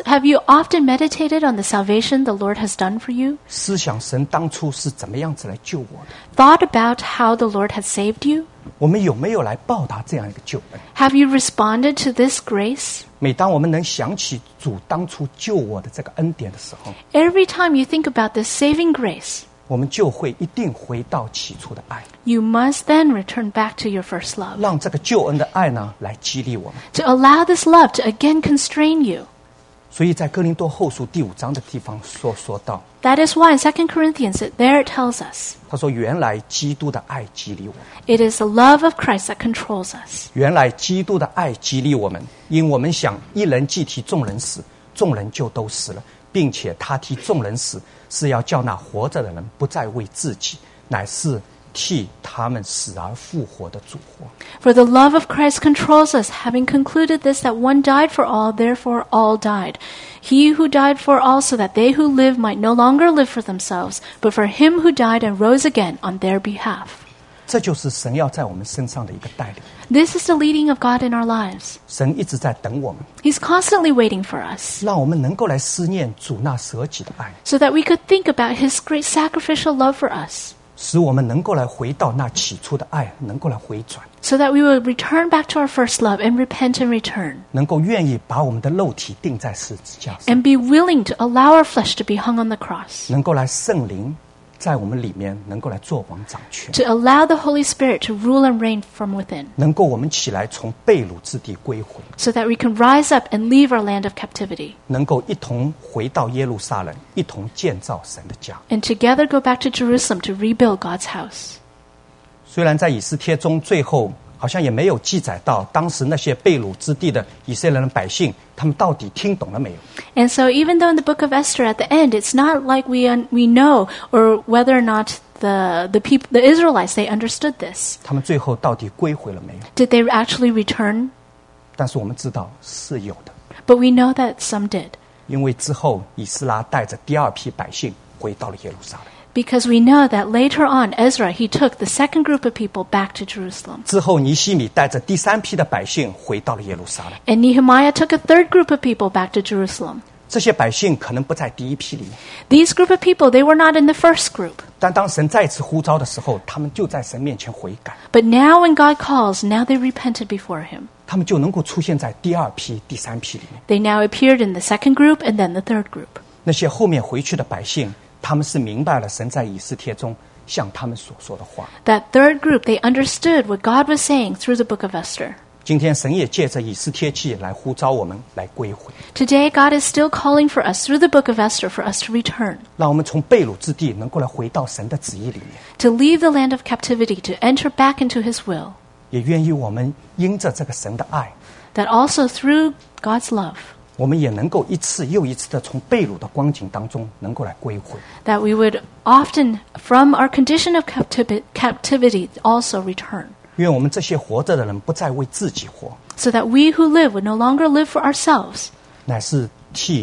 often meditated on the salvation the Lord has done for you? 思想神当初是怎么样子来救我的？ Thought about how the Lord has saved you? 我们有没有来报答这样一个救恩？ Have you responded to this grace? 每当我们能想起主当初救我的这个恩典的时候， Every time you think about this saving grace, 我们就会一定回到起初的爱， you must then return back to your first love. 让这个救恩的爱呢来激励我们。 To allow this love to again constrain you. 所以在哥林多后书第5章的地方说到， That is why in 2 Corinthians, there it tells us, 他说原来基督的爱激励我们， it is the love of Christ that controls us. 原来基督的爱激励我们，因我们想一人既替众人死，众人就都死了，并且他替众人死，是要叫那活着的人不再为自己，乃是替他们死而复活的主活。 For the love of Christ controls us, having concluded this, that one died for all, therefore all died. He who died for all, so that they who live might no longer live for themselves, but for him who died and rose again on their behalf. 这就是神要在我们身上的一个带领。 This is the leading of God in our lives. 神一直在等我们， He's constantly waiting for us, 让我们能够来思念主那舍己的爱， so that we could think about his great sacrificial love for us, 使我们能够来回到那起初的爱，能够来回转， so that we will return back to our first love and repent and return, 能够愿意把我们的肉体钉在十字架上， and be willing to allow our flesh to be hung on the cross, 能够来圣灵在我们里面能够来做王掌权， to allow the Holy Spirit to rule and reign from within, 能够我们起来从被掳之地归回， so that we can rise up and leave our land of captivity, 能够一同回到耶路撒冷，一同建造神的家。 and together go back to Jerusalem to rebuild God's house. 虽然在以斯帖中最后好像也没有记载到当时那些被掳之地的以色列人百姓，他们到底听懂了没有？ And so even though in the book of Esther at the end, it's not like we know or whether or not the Israelites, they understood this. 他们最后到底归回了没有？ Did they actually return? 但是我们知道是有的， But we know that some did. 因为之后以斯拉带着第2批百姓回到了耶路撒冷。 Because we know that later on, Ezra, he took the second group of people back to Jerusalem. 之后尼希米带着第3批的百姓回到了耶路撒冷。 And Nehemiah took a third group of people back to Jerusalem. 这些百姓可能不在第1批里面， These group of people, they were not in the first group. 但当神再次呼召的时候，他们就在神面前悔改， But now when God calls, now they repented before him. 他们就能够出现在第2批、第3批里面。 They now appeared in the second group and then the third group. 那些后面回去的百姓，他们是明白了神在以斯帖中向他们所说的话。 That third group, they understood what God was saying through the book of Esther. 今天神也借着以斯帖记来呼召我们来归回， Today, God is still calling for us through the book of Esther for us to return, 让我们从被掳之地能够来回到神的旨意里面， to leave the land of captivity, to enter back into his will. 也愿意我们因着这个神的爱， That also through God's love, 我们也能够一次又一次的从被掳的光景当中能够来归回。 that we would often, from our condition of captivity, also return. 愿我们这些活着的人不再为自己活， So that we who live would no longer live for ourselves, 乃是替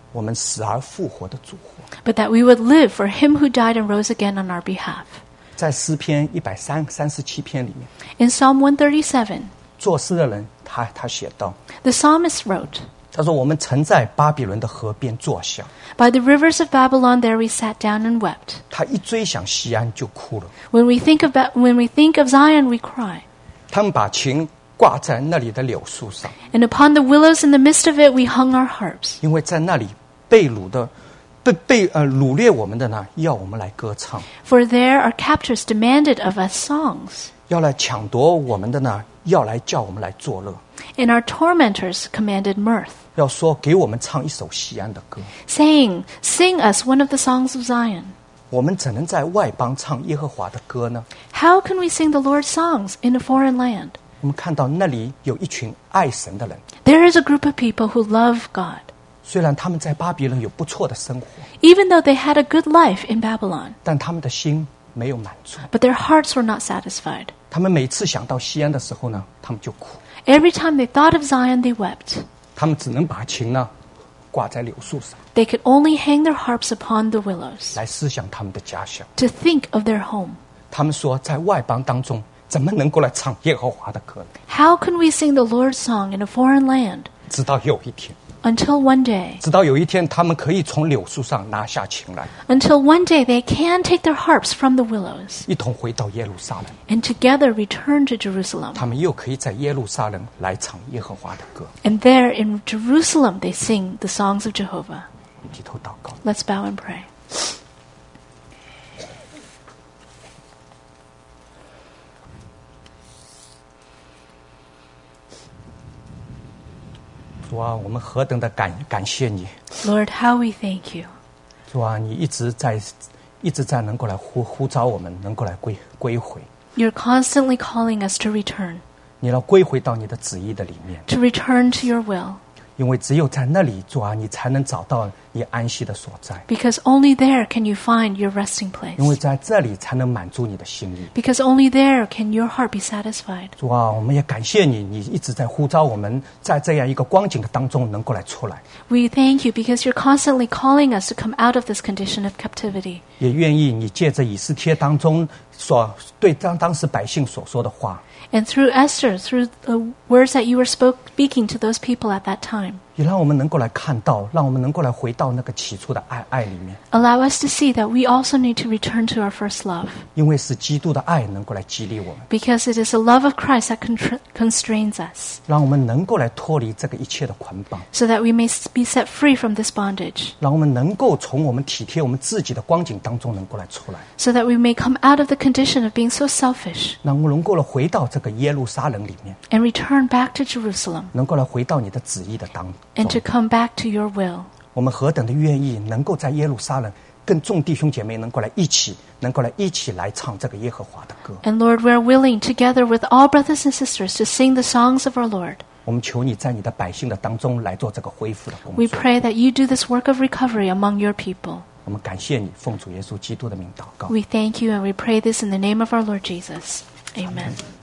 我们死而复活的主活。 but that we would live for him who died and rose again on our behalf. 在诗篇137篇里面， In Psalm 137, 作诗的人他写道， the psalmist wrote, 他说：“我们曾在巴比伦的河边坐下。” By the rivers of Babylon there we sat down and wept. 他一追想西安就哭了。 When we think of Zion, we cry. 他们把琴挂在那里的柳树上， And upon the willows in the midst of it we hung our harps. 因为在那里被掳掠我们的呢，要我们来歌唱； For there our captors demanded of us songs, 要来抢夺我们的呢，要来叫我们来作乐； and our tormentors commanded mirth, 要说给我们唱一首西安的歌。 saying, Sing us one of the songs of Zion. 我们怎能在外邦唱耶和华的歌呢？ How can we sing the Lord's songs in a foreign land? 我们看到那里有一群爱神的人， There is a group of people who love God. 虽然他们在巴比伦有不错的生活， Even though they had a good life in Babylon, 但他们的心没有满足。 but their hearts were not satisfied. 他们每次想到西安的时候呢，他们就哭。 Every time they thought of Zion, they wept. 他们只能把琴呢挂在柳树上， They could only hang their harps upon the willows 来思想他们的家乡。 to think of their home. 他们说，在外邦当中，怎么能够来唱耶和华的歌呢？ How can we sing the Lord's song in a foreign land? 直到有一天， Until one day, 他们可以从柳树上拿下琴来， until one day they can take their harps from the willows 一同回到耶路撒冷。 and together return to Jerusalem. 他们又可以在耶路撒冷来唱耶和华的歌。 And there in Jerusalem they sing the songs of Jehovah. 低头祷告。 Let's bow and pray. 主啊，我们何等的感谢你！ Lord, how we thank you. 主啊，你一直在能够来呼召我们，能够来归回。 You're constantly calling us to return, 你要归回到你的旨意的里面， to return to your will, 因为只有在那里，主啊，你才能找到你安息的所在。 because only there can you find your resting 因为 place. 在这里才能满足你的心意。 Because only there can your heart be satisfied. 主啊，我们也感谢你，你一直在呼召我们，在这样一个光景的当中能够来出来， We thank you because you're constantly calling us to come out of this condition of captivity. 也愿意你借着以斯帖当中所对当时百姓所说的话， And through Esther, through the words that you were speaking to those people at that time, 也让我们能够来看到，让我们能够来回到那个起初的爱里面， allow us to see that we also need to return to our first love. 因为是基督的爱能够来激励我们， Because it is the love of Christ that constrains us, 让我们能够来脱离这个一切的捆绑， so that we may be set free from this bondage, 让我们能够从我们体贴我们自己的光景当中能够来出来， so that we may come out of the condition of being so selfish 让我们能够来回到这个耶路撒冷里面， and return back to Jerusalem 能够来回到你的旨意的当 and to 中。 come back to your will. 我们何等的愿意能够在耶路撒冷跟众弟兄姐妹能够来一起来唱这个耶和华的歌。 And Lord, we're willing, together with all brothers and sisters, to sing the songs of our Lord. 我们求你在你的百姓的当中来做这个恢复的工 We 作。 pray that you do this work of recovery among your people. 我们感谢你，奉主耶稣基督的名祷告。 We thank you and we pray this in the name of our Lord Jesus. Amen.